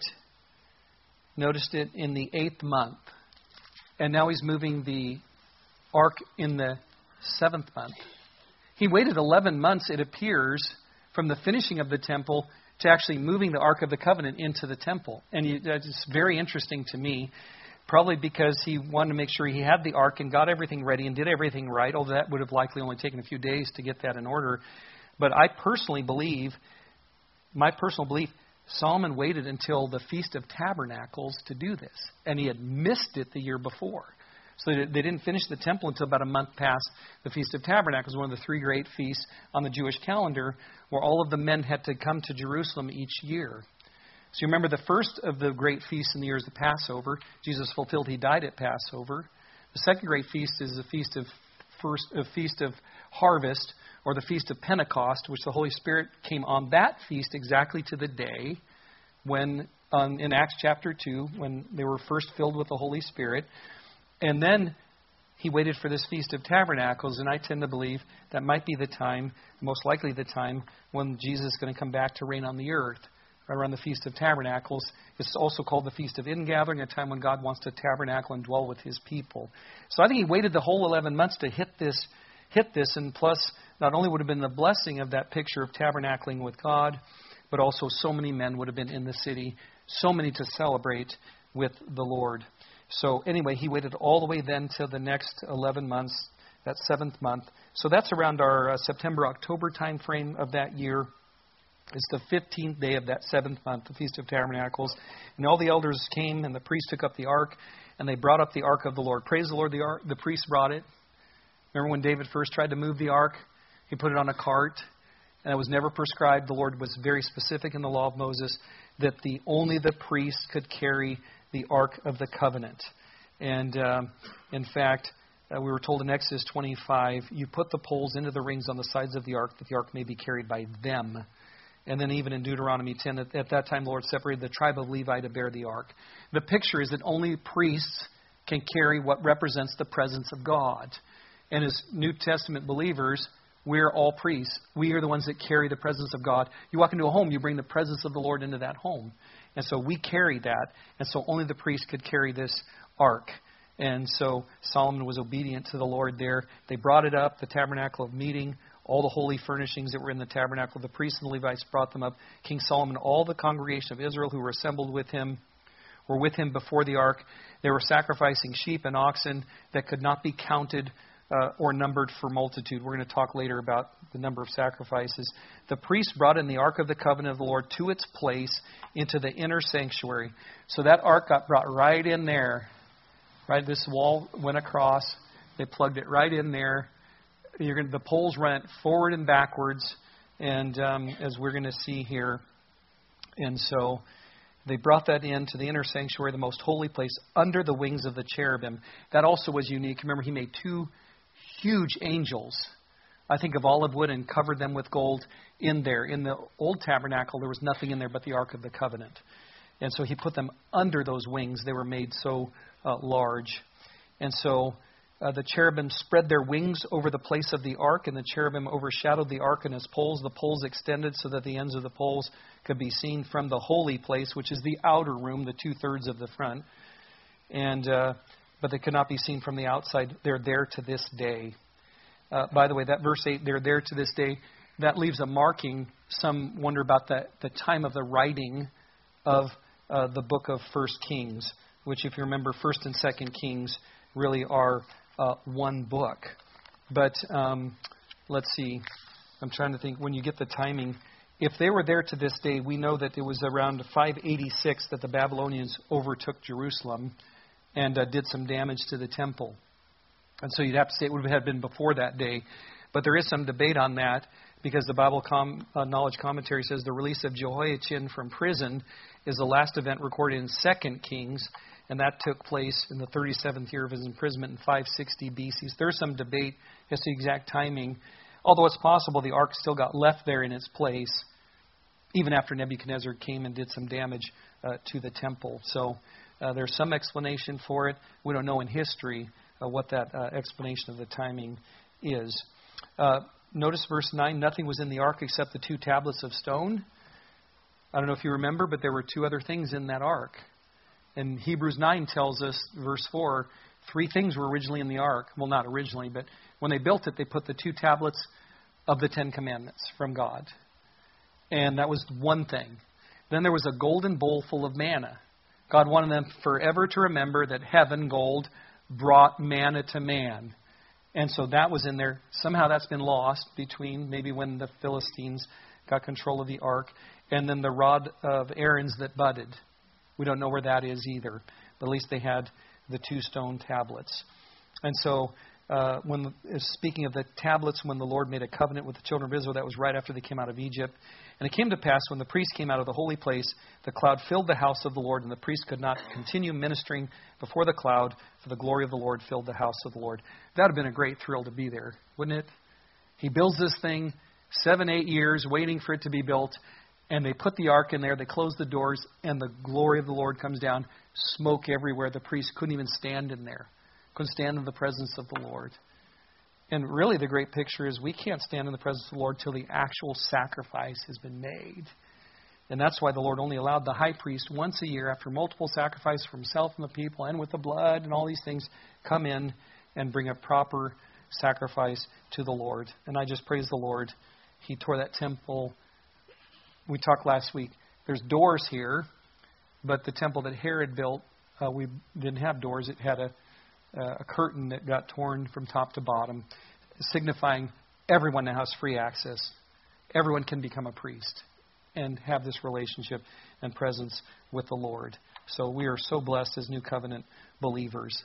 noticed it in the eighth month. And now he's moving the ark in the seventh month. He waited eleven months, it appears, from the finishing of the temple to actually moving the Ark of the Covenant into the temple. And it's very interesting to me. Probably because he wanted to make sure he had the ark and got everything ready and did everything right, although that would have likely only taken a few days to get that in order. But I personally believe, my personal belief, Solomon waited until the Feast of Tabernacles to do this. And he had missed it the year before. So they didn't finish the temple until about a month past the Feast of Tabernacles, one of the three great feasts on the Jewish calendar, where all of the men had to come to Jerusalem each year. So you remember the first of the great feasts in the year is the Passover. Jesus fulfilled, he died at Passover. The second great feast is the feast of first, uh, feast of harvest, or the feast of Pentecost, which the Holy Spirit came on that feast exactly to the day when, um, in Acts chapter two, when they were first filled with the Holy Spirit. And then he waited for this Feast of Tabernacles, and I tend to believe that might be the time, most likely the time, when Jesus is going to come back to reign on the earth. Right around the Feast of Tabernacles. It's also called the Feast of Ingathering, a time when God wants to tabernacle and dwell with his people. So I think he waited the whole eleven months to hit this, hit this, and plus not only would have been the blessing of that picture of tabernacling with God, but also so many men would have been in the city, so many to celebrate with the Lord. So anyway, he waited all the way then till the next eleven months, that seventh month. So that's around our uh, September, October time frame of that year. It's the fifteenth day of that seventh month, the Feast of Tabernacles. And all the elders came, and the priest took up the ark, and they brought up the ark of the Lord. Praise the Lord, the ark, the priest brought it. Remember when David first tried to move the ark? He put it on a cart, and it was never prescribed. The Lord was very specific in the law of Moses that the only the priest could carry the Ark of the Covenant. And um, in fact, uh, we were told in Exodus twenty-five, you put the poles into the rings on the sides of the ark, that the ark may be carried by them. And then even in Deuteronomy ten, at, at that time the Lord separated the tribe of Levi to bear the ark. The picture is that only priests can carry what represents the presence of God. And as New Testament believers, we're all priests. We are the ones that carry the presence of God. You walk into a home, you bring the presence of the Lord into that home. And so we carry that. And so only the priest could carry this ark. And so Solomon was obedient to the Lord there. They brought it up, the tabernacle of meeting, all the holy furnishings that were in the tabernacle. The priests and the Levites brought them up. King Solomon, all the congregation of Israel who were assembled with him, were with him before the ark. They were sacrificing sheep and oxen that could not be counted uh, or numbered for multitude. We're going to talk later about the number of sacrifices. The priests brought in the ark of the covenant of the Lord to its place into the inner sanctuary. So that ark got brought right in there. Right, this wall went across. They plugged it right in there. You're going to, the poles ran forward and backwards, and um, as we're going to see here. And so they brought that into the inner sanctuary, the most holy place, under the wings of the cherubim. That also was unique. Remember, he made two huge angels, I think of olive wood, and covered them with gold in there. In the old tabernacle, there was nothing in there but the Ark of the Covenant. And so he put them under those wings. They were made so uh, large. And so uh, the cherubim spread their wings over the place of the ark, and the cherubim overshadowed the ark and its poles. The poles extended so that the ends of the poles could be seen from the holy place, which is the outer room, the two-thirds of the front. And uh, but they could not be seen from the outside. They're there to this day. Uh, by the way, that verse eight, they're there to this day, that leaves a marking. Some wonder about the, the time of the writing of uh, the book of First Kings, which, if you remember, First and Second Kings really are uh, one book. But um, let's see. I'm trying to think. When you get the timing, if they were there to this day, we know that it was around five eighty-six that the Babylonians overtook Jerusalem and uh, did some damage to the temple. And so you'd have to say it would have been before that day. But there is some debate on that, because the Bible com- uh, Knowledge Commentary says the release of Jehoiachin from prison is the last event recorded in Second Kings, and that took place in the thirty-seventh year of his imprisonment in five sixty B C. So there's some debate as to the exact timing, although it's possible the ark still got left there in its place, even after Nebuchadnezzar came and did some damage uh, to the temple. So uh, there's some explanation for it. We don't know in history uh, what that uh, explanation of the timing is. Uh, notice verse nine, nothing was in the ark except the two tablets of stone. I don't know if you remember, but there were two other things in that ark. And Hebrews nine tells us, verse four, three things were originally in the ark. Well, not originally, but when they built it, they put the two tablets of the Ten Commandments from God. And that was one thing. Then there was a golden bowl full of manna. God wanted them forever to remember that heaven, gold, brought manna to man. And so that was in there. Somehow that's been lost between maybe when the Philistines got control of the ark, and then the rod of Aaron's that budded. We don't know where that is either. But at least they had the two stone tablets. And so, uh, when speaking of the tablets, when the Lord made a covenant with the children of Israel, that was right after they came out of Egypt. And it came to pass, when the priest came out of the holy place, the cloud filled the house of the Lord, and the priest could not continue ministering before the cloud, for the glory of the Lord filled the house of the Lord. That would have been a great thrill to be there, wouldn't it? He builds this thing, seven, eight years, waiting for it to be built. And they put the ark in there, they close the doors, and the glory of the Lord comes down, smoke everywhere. The priest couldn't even stand in there, couldn't stand in the presence of the Lord. And really the great picture is we can't stand in the presence of the Lord till the actual sacrifice has been made. And that's why the Lord only allowed the high priest once a year, after multiple sacrifices for himself and the people, and with the blood and all these things, come in and bring a proper sacrifice to the Lord. And I just praise the Lord. He tore that temple. We talked last week. There's doors here, but the temple that Herod built Uh, we didn't have doors. It had a, uh, a curtain that got torn from top to bottom, signifying everyone now has free access. Everyone can become a priest and have this relationship and presence with the Lord. So we are so blessed as New Covenant believers.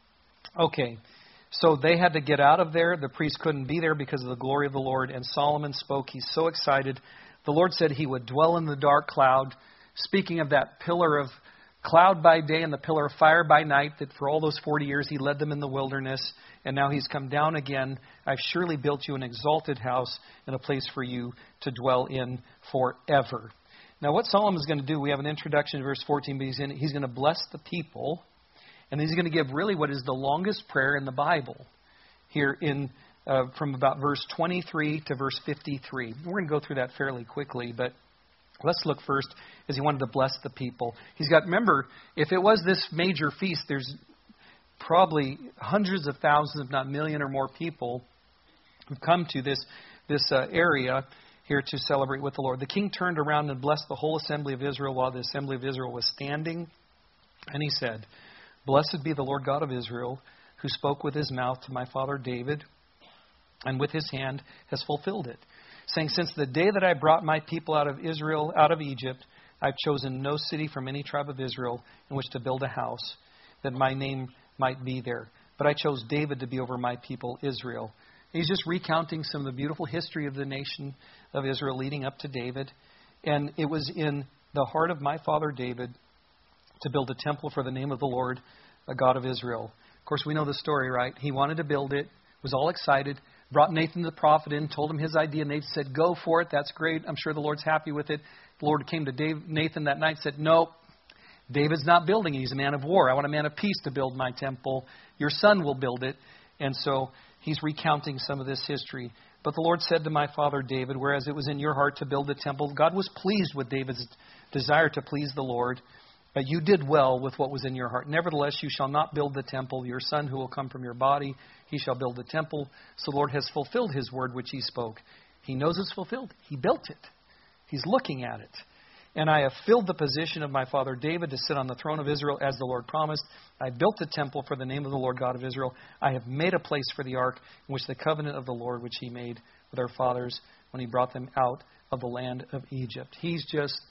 Okay, so they had to get out of there. The priest couldn't be there because of the glory of the Lord. And Solomon spoke. He's so excited. The Lord said he would dwell in the dark cloud. Speaking of that pillar of cloud by day and the pillar of fire by night, that for all those forty years he led them in the wilderness. And now he's come down again. I've surely built you an exalted house and a place for you to dwell in forever. Now what Solomon's going to do, we have an introduction in verse fourteen, but he's, in, he's going to bless the people. And he's going to give really what is the longest prayer in the Bible here in uh, from about verse twenty-three to verse fifty-three. We're going to go through that fairly quickly, but let's look first as he wanted to bless the people. He's got, remember, if it was this major feast, there's probably hundreds of thousands, if not a million or more people who've come to this, this uh, area here to celebrate with the Lord. The king turned around and blessed the whole assembly of Israel while the assembly of Israel was standing. And he said, "Blessed be the Lord God of Israel, who spoke with his mouth to my father David, and with his hand has fulfilled it, saying, since the day that I brought my people out of Israel, out of Egypt, I've chosen no city from any tribe of Israel in which to build a house, that my name might be there. But I chose David to be over my people Israel." He's just recounting some of the beautiful history of the nation of Israel leading up to David. And it was in the heart of my father David to build a temple for the name of the Lord, the God of Israel. Of course, we know the story, right? He wanted to build it, was all excited, brought Nathan the prophet in, told him his idea. Nathan said, "Go for it. That's great. I'm sure the Lord's happy with it." The Lord came to Dave, Nathan that night and said, "No, David's not building it. He's a man of war. I want a man of peace to build my temple. Your son will build it." And so he's recounting some of this history. But the Lord said to my father David, whereas it was in your heart to build the temple, God was pleased with David's desire to please the Lord. But you did well with what was in your heart. Nevertheless, you shall not build the temple. Your son who will come from your body, he shall build the temple. So the Lord has fulfilled his word which he spoke. He knows it's fulfilled. He built it. He's looking at it. And I have filled the position of my father David to sit on the throne of Israel as the Lord promised. I built the temple for the name of the Lord God of Israel. I have made a place for the ark in which the covenant of the Lord which he made with our fathers when he brought them out of the land of Egypt. He's just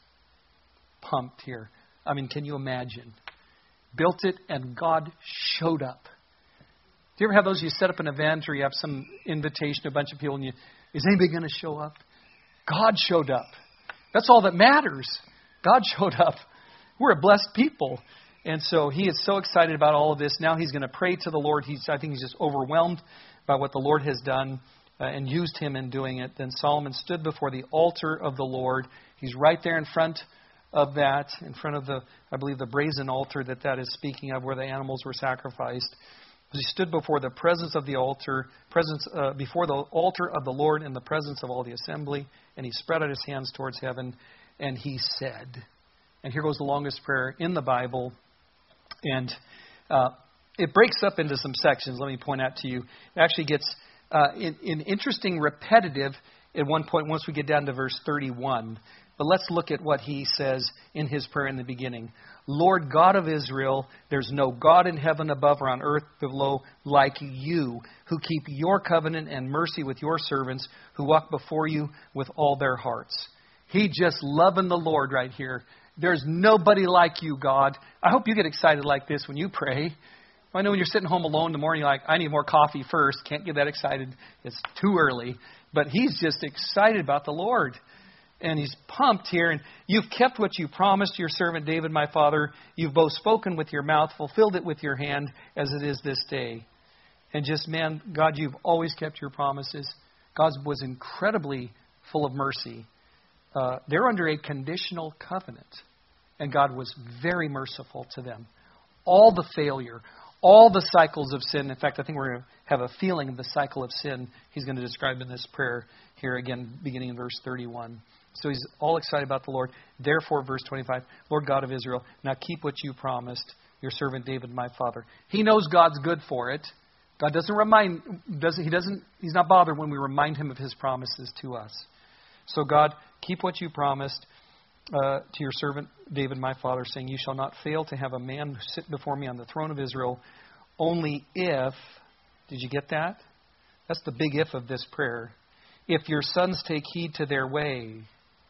pumped here. I mean, can you imagine? Built it and God showed up. Do you ever have those, you set up an event or you have some invitation to a bunch of people and you, is anybody going to show up? God showed up. That's all that matters. God showed up. We're a blessed people. And so he is so excited about all of this. Now he's going to pray to the Lord. He's, I think he's just overwhelmed by what the Lord has done uh, and used him in doing it. Then Solomon stood before the altar of the Lord. He's right there in front of that, in front of the, I believe, the brazen altar that that is speaking of, where the animals were sacrificed. He stood before the presence of the altar, presence uh, before the altar of the Lord in the presence of all the assembly, and he spread out his hands towards heaven, and he said, and here goes the longest prayer in the Bible, and uh, it breaks up into some sections. Let me point out to you. It actually gets uh, in, in interesting repetitive at one point once we get down to verse thirty-one. But let's look at what he says in his prayer in the beginning. Lord God of Israel, there's no God in heaven above or on earth below like you, who keep your covenant and mercy with your servants, who walk before you with all their hearts. He just loving the Lord right here. There's nobody like you, God. I hope you get excited like this when you pray. I know when you're sitting home alone in the morning, you're like, I need more coffee first. Can't get that excited. It's too early. But he's just excited about the Lord. And he's pumped here. And you've kept what you promised your servant David, my father. You've both spoken with your mouth, fulfilled it with your hand, as it is this day. And just, man, God, you've always kept your promises. God was incredibly full of mercy. Uh, they're under a conditional covenant. And God was very merciful to them. All the failure, all the cycles of sin. In fact, I think we're going to have a feeling of the cycle of sin he's going to describe in this prayer here again, beginning in verse thirty-one. So he's all excited about the Lord. Therefore, verse twenty-five, Lord God of Israel, now keep what you promised your servant David, my father. He knows God's good for it. God doesn't remind, doesn't he doesn't he's not bothered when we remind him of his promises to us. So God, keep what you promised. uh, to your servant David my father, saying, you shall not fail to have a man sit before me on the throne of Israel, only if, did you get that? That's the big if of this prayer. If your sons take heed to their way,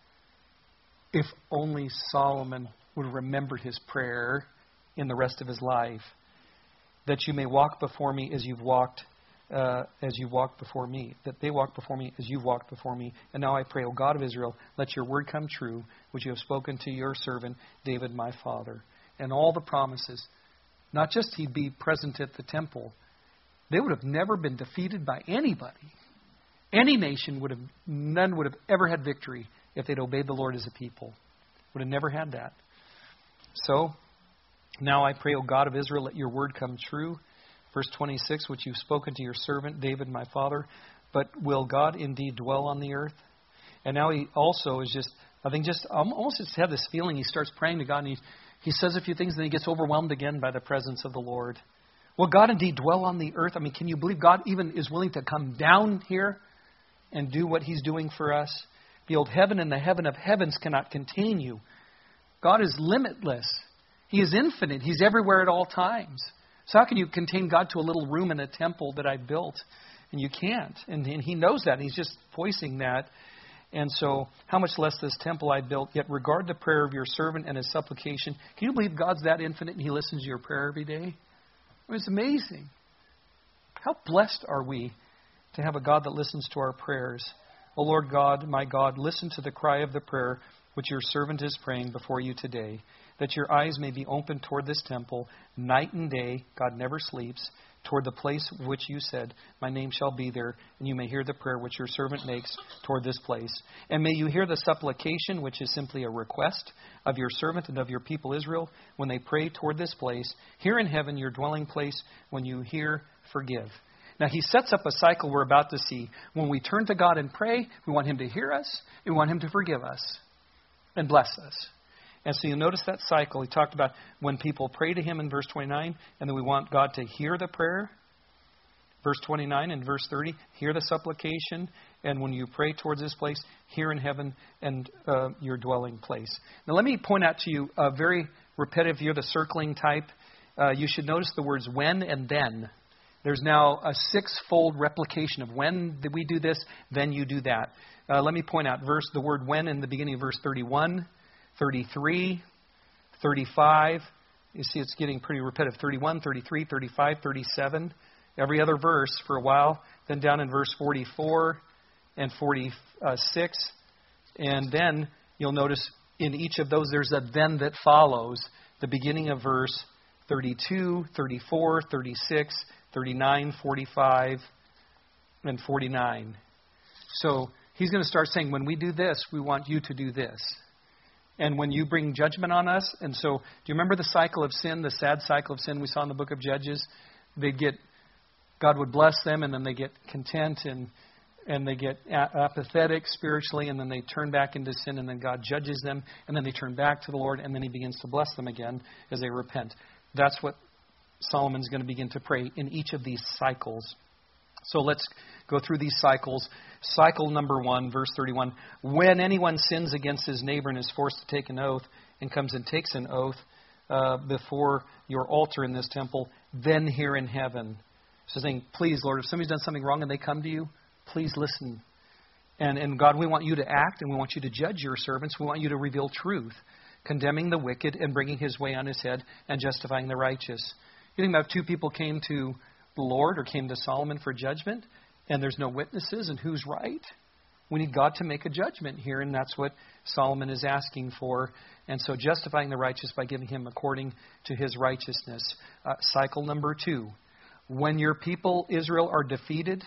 if only Solomon would have remembered his prayer in the rest of his life, that you may walk before me as you've walked, uh, as you walked before me, that they walk before me as you've walked before me. And now I pray, O God of Israel, let your word come true, which you have spoken to your servant David my father. And all the promises, not just he'd be present at the temple, they would have never been defeated by anybody. Any nation would have, none would have ever had victory if they'd obeyed the Lord as a people. Would have never had that. So, now I pray, O God of Israel, let your word come true. Verse twenty-six, which you've spoken to your servant David my father. But will God indeed dwell on the earth? And now he also is just, I think just, almost just have this feeling. He starts praying to God and he, he says a few things and then he gets overwhelmed again by the presence of the Lord. Will God indeed dwell on the earth? I mean, can you believe God even is willing to come down here and do what he's doing for us? Behold, heaven and the heaven of heavens cannot contain you. God is limitless. He is infinite. He's everywhere at all times. So how can you contain God to a little room in a temple that I built? And you can't. And, and he knows that. And he's just voicing that. And so, how much less this temple I built, yet regard the prayer of your servant and his supplication. Can you believe God's that infinite and he listens to your prayer every day? I mean, it's amazing. How blessed are we to have a God that listens to our prayers. O Lord God, my God, listen to the cry of the prayer which your servant is praying before you today, that your eyes may be open toward this temple night and day. God never sleeps. Toward the place which you said, my name shall be there, and you may hear the prayer which your servant makes toward this place. And may you hear the supplication, which is simply a request of your servant and of your people Israel, when they pray toward this place. Here in heaven, your dwelling place, when you hear, forgive. Now, he sets up a cycle we're about to see. When we turn to God and pray, we want him to hear us, and we want him to forgive us and bless us. And so you'll notice that cycle. He talked about when people pray to him in verse twenty-nine, and then we want God to hear the prayer. Verse twenty-nine and verse thirty, hear the supplication. And when you pray towards this place, here in heaven and uh, your dwelling place. Now let me point out to you a very repetitive, you're the circling type. Uh, you should notice the words when and then. There's now a six-fold replication of when we do this, then you do that. Uh, let me point out verse the word when in the beginning of verse thirty-one. thirty-three, thirty-five, you see it's getting pretty repetitive, thirty-one, thirty-three, thirty-five, thirty-seven, every other verse for a while, then down in verse forty-four and forty-six, and then you'll notice in each of those there's a then that follows, the beginning of verse thirty-two, thirty-four, thirty-six, thirty-nine, forty-five, and forty-nine. So he's going to start saying, when we do this, we want you to do this. And when you bring judgment on us, and so, do you remember the cycle of sin, the sad cycle of sin we saw in the book of Judges? They'd get, God would bless them, and then they get content, and and they get apathetic spiritually, and then they turn back into sin, and then God judges them, and then they turn back to the Lord, and then he begins to bless them again as they repent. That's what Solomon's going to begin to pray in each of these cycles. So let's go through these cycles. Cycle number one, verse thirty-one. When anyone sins against his neighbor and is forced to take an oath and comes and takes an oath uh, before your altar in this temple, then hear in heaven. So saying, please, Lord, if somebody's done something wrong and they come to you, please listen. And, and God, we want you to act and we want you to judge your servants. We want you to reveal truth, condemning the wicked and bringing his way on his head and justifying the righteous. You think about two people came to the Lord or came to Solomon for judgment, and there's no witnesses, and who's right? We need God to make a judgment here, and that's what Solomon is asking for. And so justifying the righteous by giving him according to his righteousness. Uh, cycle number two. When your people, Israel, are defeated,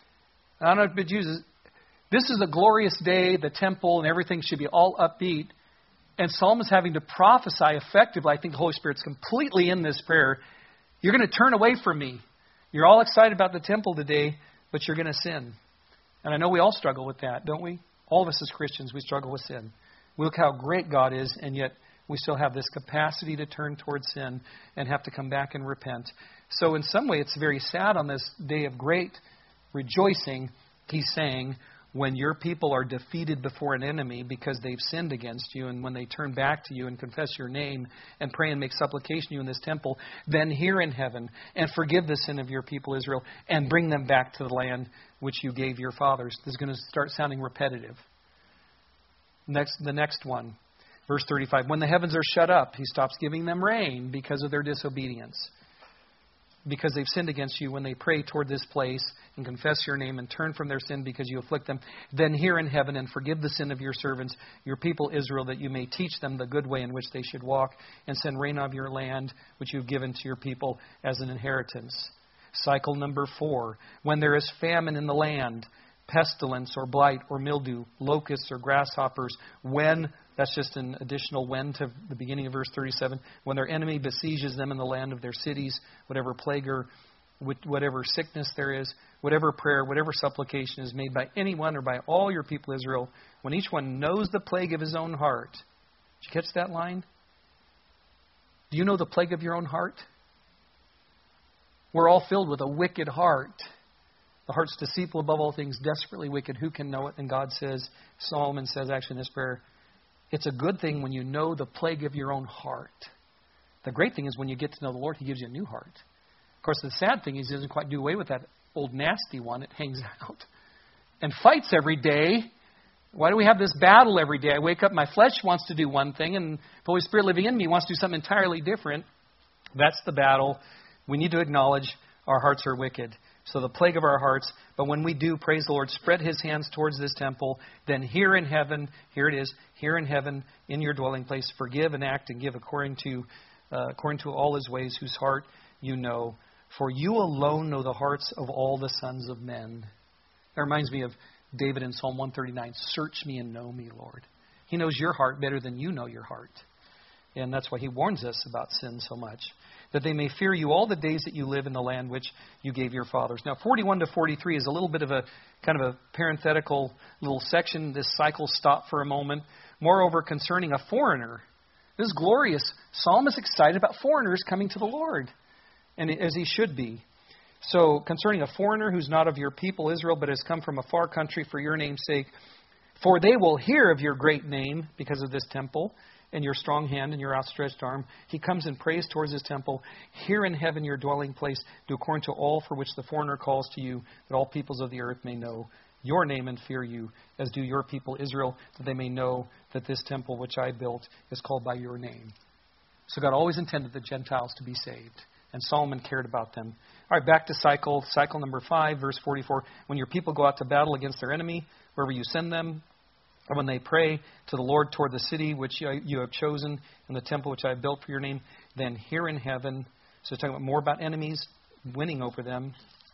I don't know if it uses, this is a glorious day, the temple and everything should be all upbeat. And Solomon's having to prophesy effectively. I think the Holy Spirit's completely in this prayer. You're going to turn away from me. You're all excited about the temple today, but you're going to sin. And I know we all struggle with that, don't we? All of us as Christians, we struggle with sin. We look how great God is, and yet we still have this capacity to turn towards sin and have to come back and repent. So in some way, it's very sad on this day of great rejoicing. He's saying, when your people are defeated before an enemy because they've sinned against you, and when they turn back to you and confess your name and pray and make supplication to you in this temple, then hear in heaven and forgive the sin of your people Israel and bring them back to the land which you gave your fathers. This is going to start sounding repetitive. Next, the next one, verse thirty-five. When the heavens are shut up, he stops giving them rain because of their disobedience. Because they've sinned against you, when they pray toward this place and confess your name and turn from their sin because you afflict them, then hear in heaven and forgive the sin of your servants, your people Israel, that you may teach them the good way in which they should walk, and send rain of your land, which you've given to your people as an inheritance. Cycle number four. When there is famine in the land, pestilence or blight or mildew, locusts or grasshoppers, when, that's just an additional when to the beginning of verse thirty-seven, when their enemy besieges them in the land of their cities, whatever plague or whatever sickness there is, whatever prayer, whatever supplication is made by anyone or by all your people Israel, when each one knows the plague of his own heart. Did you catch that line? Do you know the plague of your own heart? We're all filled with a wicked heart. The heart's deceitful above all things, desperately wicked. Who can know it? And God says, Solomon says actually in this prayer, it's a good thing when you know the plague of your own heart. The great thing is when you get to know the Lord, He gives you a new heart. Of course, the sad thing is He doesn't quite do away with that old nasty one. It hangs out and fights every day. Why do we have this battle every day? I wake up, my flesh wants to do one thing, and the Holy Spirit living in me wants to do something entirely different. That's the battle. We need to acknowledge our hearts are wicked. So the plague of our hearts. But when we do, praise the Lord, spread His hands towards this temple, then here in heaven, here it is, here in heaven, in your dwelling place, forgive and act and give according to uh, according to all His ways, whose heart you know. For you alone know the hearts of all the sons of men. That reminds me of David in Psalm one thirty-nine. Search me and know me, Lord. He knows your heart better than you know your heart. And that's why He warns us about sin so much. That they may fear you all the days that you live in the land which you gave your fathers. Now, forty-one to forty-three is a little bit of a kind of a parenthetical little section. This cycle stopped for a moment. Moreover, concerning a foreigner. This is glorious. Psalm is excited about foreigners coming to the Lord, and as he should be. So, concerning a foreigner who's not of your people Israel, but has come from a far country for your name's sake, for they will hear of your great name because of this temple, and your strong hand and your outstretched arm. He comes and prays towards His temple. Here in heaven your dwelling place, do according to all for which the foreigner calls to you, that all peoples of the earth may know your name and fear you, as do your people Israel, that they may know that this temple which I built is called by your name. So God always intended the Gentiles to be saved, and Solomon cared about them. All right, back to cycle, cycle number five, verse forty-four. When your people go out to battle against their enemy, wherever you send them, or when they pray to the Lord toward the city which you have chosen and the temple which I have built for your name, then here in heaven, so it's talking about more about enemies, winning over them.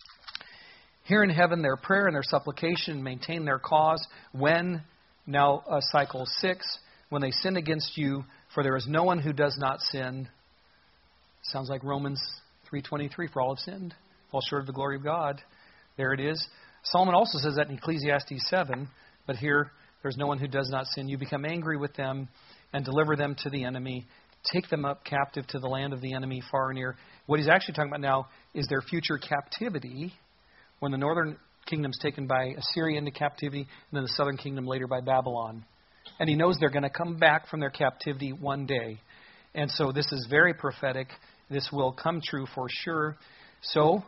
Here in heaven, their prayer and their supplication maintain their cause. When, now uh, cycle six, when they sin against you, for there is no one who does not sin. Sounds like Romans three twenty-three, for all have sinned, fall short of the glory of God. There it is. Solomon also says that in Ecclesiastes seven, but here, there's no one who does not sin. You become angry with them and deliver them to the enemy. Take them up captive to the land of the enemy, far and near. What he's actually talking about now is their future captivity, when the northern kingdom's taken by Assyria into captivity, and then the southern kingdom later by Babylon. And he knows they're going to come back from their captivity one day. And so this is very prophetic. This will come true for sure. So,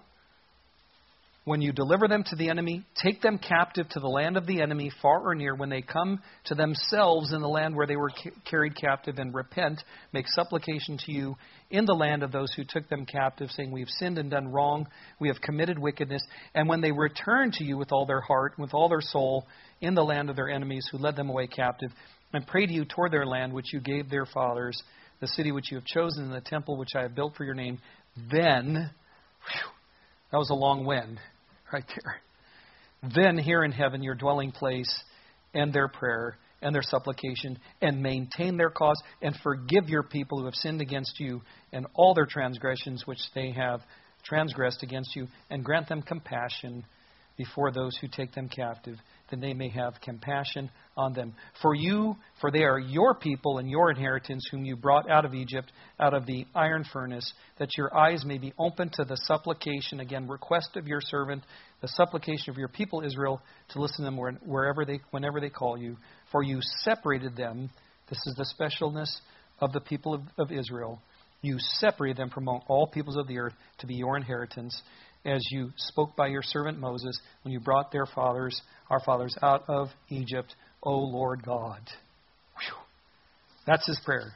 when you deliver them to the enemy, take them captive to the land of the enemy, far or near, when they come to themselves in the land where they were ca- carried captive, and repent, make supplication to you in the land of those who took them captive, saying, we have sinned and done wrong, we have committed wickedness. And when they return to you with all their heart, with all their soul, in the land of their enemies who led them away captive, and pray to you toward their land which you gave their fathers, the city which you have chosen, and the temple which I have built for your name, then, whew, that was a long when. Right there. Then here in heaven, your dwelling place, and their prayer, and their supplication, and maintain their cause, and forgive your people who have sinned against you, and all their transgressions which they have transgressed against you, and grant them compassion before those who take them captive, that they may have compassion on them. For you, for they are your people and your inheritance, whom you brought out of Egypt, out of the iron furnace, that your eyes may be open to the supplication, again, request of your servant, the supplication of your people Israel, to listen to them wherever they, whenever they call you. For you separated them. This is the specialness of the people of, of Israel. You separated them from among all peoples of the earth to be your inheritance, as you spoke by your servant Moses, when you brought their fathers, our fathers, out of Egypt, O Lord God. Whew. That's his prayer.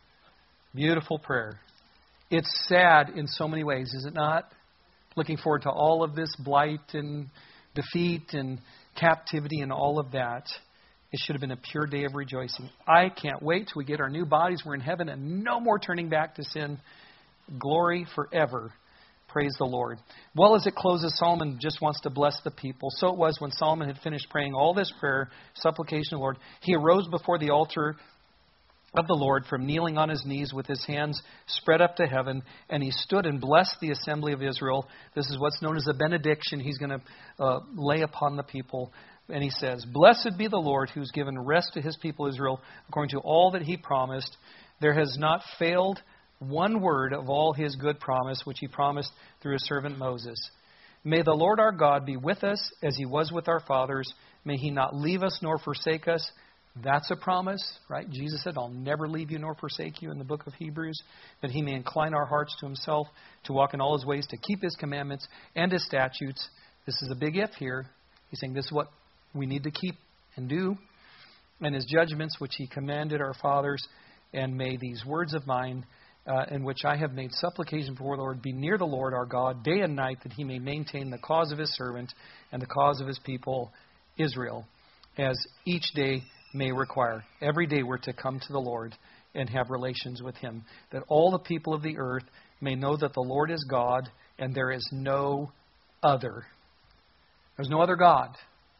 Beautiful prayer. It's sad in so many ways, is it not? Looking forward to all of this blight and defeat and captivity and all of that. It should have been a pure day of rejoicing. I can't wait till we get our new bodies. We're in heaven and no more turning back to sin. Glory forever. Praise the Lord. Well, as it closes, Solomon just wants to bless the people. So it was when Solomon had finished praying all this prayer, supplication of the Lord, he arose before the altar of the Lord from kneeling on his knees with his hands spread up to heaven, and he stood and blessed the assembly of Israel. This is what's known as a benediction he's going to uh, lay upon the people. And he says, Blessed be the Lord who's given rest to his people Israel according to all that he promised. There has not failed one word of all his good promise, which he promised through his servant Moses. May the Lord our God be with us as he was with our fathers. May he not leave us nor forsake us. That's a promise, right? Jesus said, I'll never leave you nor forsake you in the book of Hebrews. That he may incline our hearts to himself, to walk in all his ways, to keep his commandments and his statutes. This is a big if here. He's saying this is what we need to keep and do. And his judgments, which he commanded our fathers. And may these words of mine, Uh, in which I have made supplication before the Lord, be near the Lord our God day and night, that he may maintain the cause of his servant and the cause of his people Israel, as each day may require. Every day we're to come to the Lord and have relations with him, that all the people of the earth may know that the Lord is God and there is no other. There's no other God.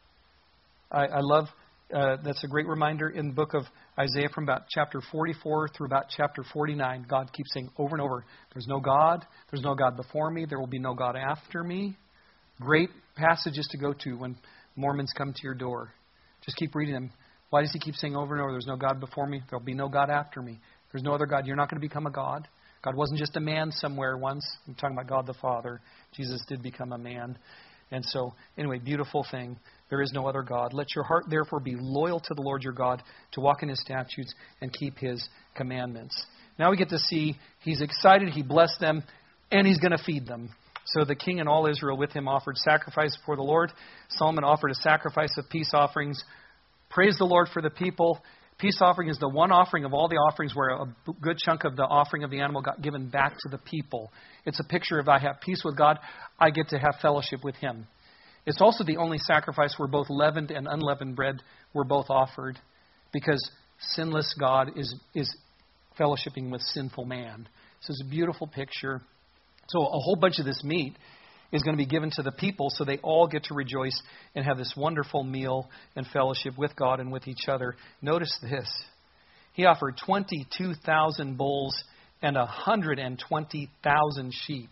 I, I love, uh, that's a great reminder in the book of Isaiah from about chapter forty-four through about chapter forty-nine. God keeps saying over and over, there's no God. There's no God before me. There will be no God after me. Great passages to go to when Mormons come to your door. Just keep reading them. Why does he keep saying over and over, there's no God before me. There will be no God after me. There's no other God. You're not going to become a God. God wasn't just a man somewhere once. I'm talking about God the Father. Jesus did become a man. And so, anyway, beautiful thing. There is no other God. Let your heart, therefore, be loyal to the Lord your God, to walk in his statutes and keep his commandments. Now we get to see he's excited, he blessed them, and he's going to feed them. So the king and all Israel with him offered sacrifice before the Lord. Solomon offered a sacrifice of peace offerings. Praise the Lord for the people. Peace offering is the one offering of all the offerings where a good chunk of the offering of the animal got given back to the people. It's a picture of I have peace with God, I get to have fellowship with him. It's also the only sacrifice where both leavened and unleavened bread were both offered, because sinless God is, is fellowshipping with sinful man. So it's a beautiful picture. So a whole bunch of this meat is going to be given to the people so they all get to rejoice and have this wonderful meal and fellowship with God and with each other. Notice this. He offered twenty-two thousand bulls and one hundred twenty thousand sheep.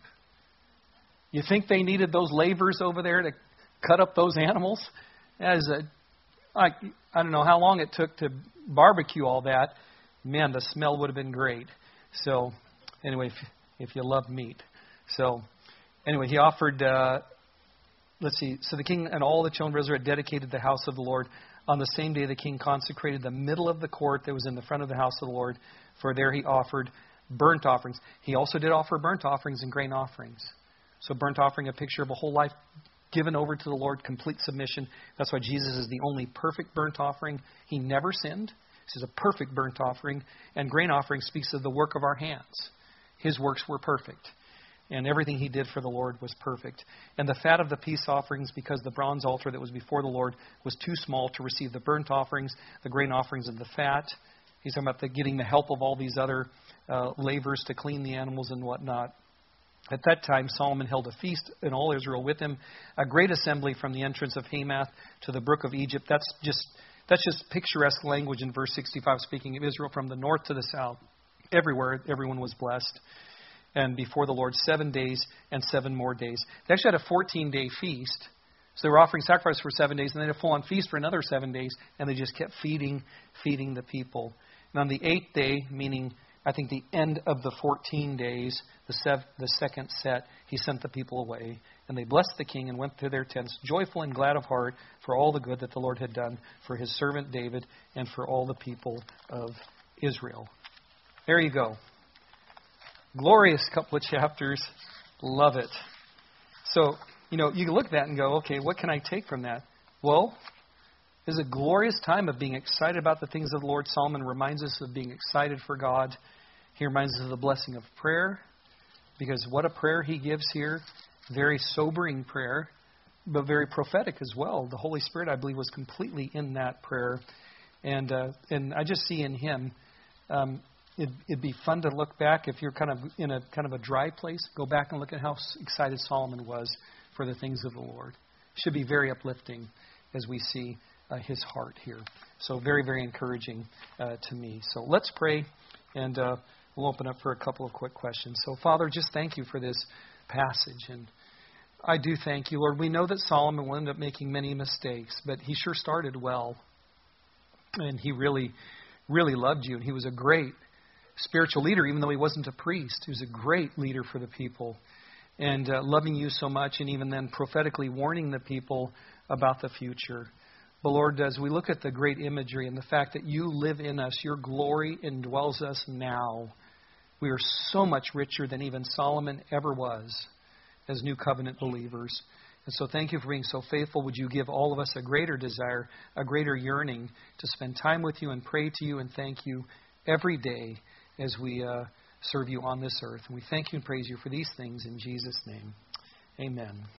You think they needed those lavers over there to cut up those animals? As a, I, I don't know how long it took to barbecue all that. Man, the smell would have been great. So, anyway, if, if you love meat. So, anyway, he offered, uh, let's see, so the king and all the children of Israel dedicated the house of the Lord. On the same day, the king consecrated the middle of the court that was in the front of the house of the Lord, for there he offered burnt offerings. He also did offer burnt offerings and grain offerings. So burnt offering, a picture of a whole life given over to the Lord, complete submission. That's why Jesus is the only perfect burnt offering. He never sinned. This is a perfect burnt offering. And grain offering speaks of the work of our hands. His works were perfect. And everything he did for the Lord was perfect. And the fat of the peace offerings, because the bronze altar that was before the Lord was too small to receive the burnt offerings, the grain offerings, and the fat. He's talking about the, getting the help of all these other uh, lavers to clean the animals and whatnot. At that time, Solomon held a feast in all Israel with him, a great assembly from the entrance of Hamath to the brook of Egypt. That's just that's just picturesque language in verse sixty-five, speaking of Israel from the north to the south. Everywhere, everyone was blessed. And before the Lord, seven days and seven more days. They actually had a fourteen-day feast, So they were offering sacrifice for seven days, and then a full-on feast for another seven days, and they just kept feeding, feeding the people. And on the eighth day, meaning I think the end of the fourteen days, the, sev- the second set, he sent the people away. And they blessed the king and went to their tents, joyful and glad of heart for all the good that the Lord had done for his servant David and for all the people of Israel. There you go. Glorious couple of chapters. Love it. So, you know, you can look at that and go, okay, what can I take from that? Well, it's a glorious time of being excited about the things of the Lord. Solomon reminds us of being excited for God. He reminds us of the blessing of prayer, because what a prayer he gives here. Very sobering prayer, but very prophetic as well. The Holy Spirit, I believe, was completely in that prayer. And uh, and I just see in him, um, it, it'd be fun to look back if you're kind of in a kind of a dry place. Go back and look at how excited Solomon was for the things of the Lord. Should be very uplifting as we see uh, his heart here. So very, very encouraging uh, to me. So let's pray, and uh, we'll open up for a couple of quick questions. So Father, just thank you for this passage. And I do thank you, Lord. We know that Solomon will end up making many mistakes, but he sure started well. And he really, really loved you. And he was a great spiritual leader, even though he wasn't a priest. He was a great leader for the people. And uh, loving you so much, and even then prophetically warning the people about the future. But Lord, as we look at the great imagery and the fact that you live in us, your glory indwells us now. We are so much richer than even Solomon ever was as New Covenant believers. And so thank you for being so faithful. Would you give all of us a greater desire, a greater yearning to spend time with you and pray to you and thank you every day as we uh, serve you on this earth. And we thank you and praise you for these things in Jesus' name. Amen.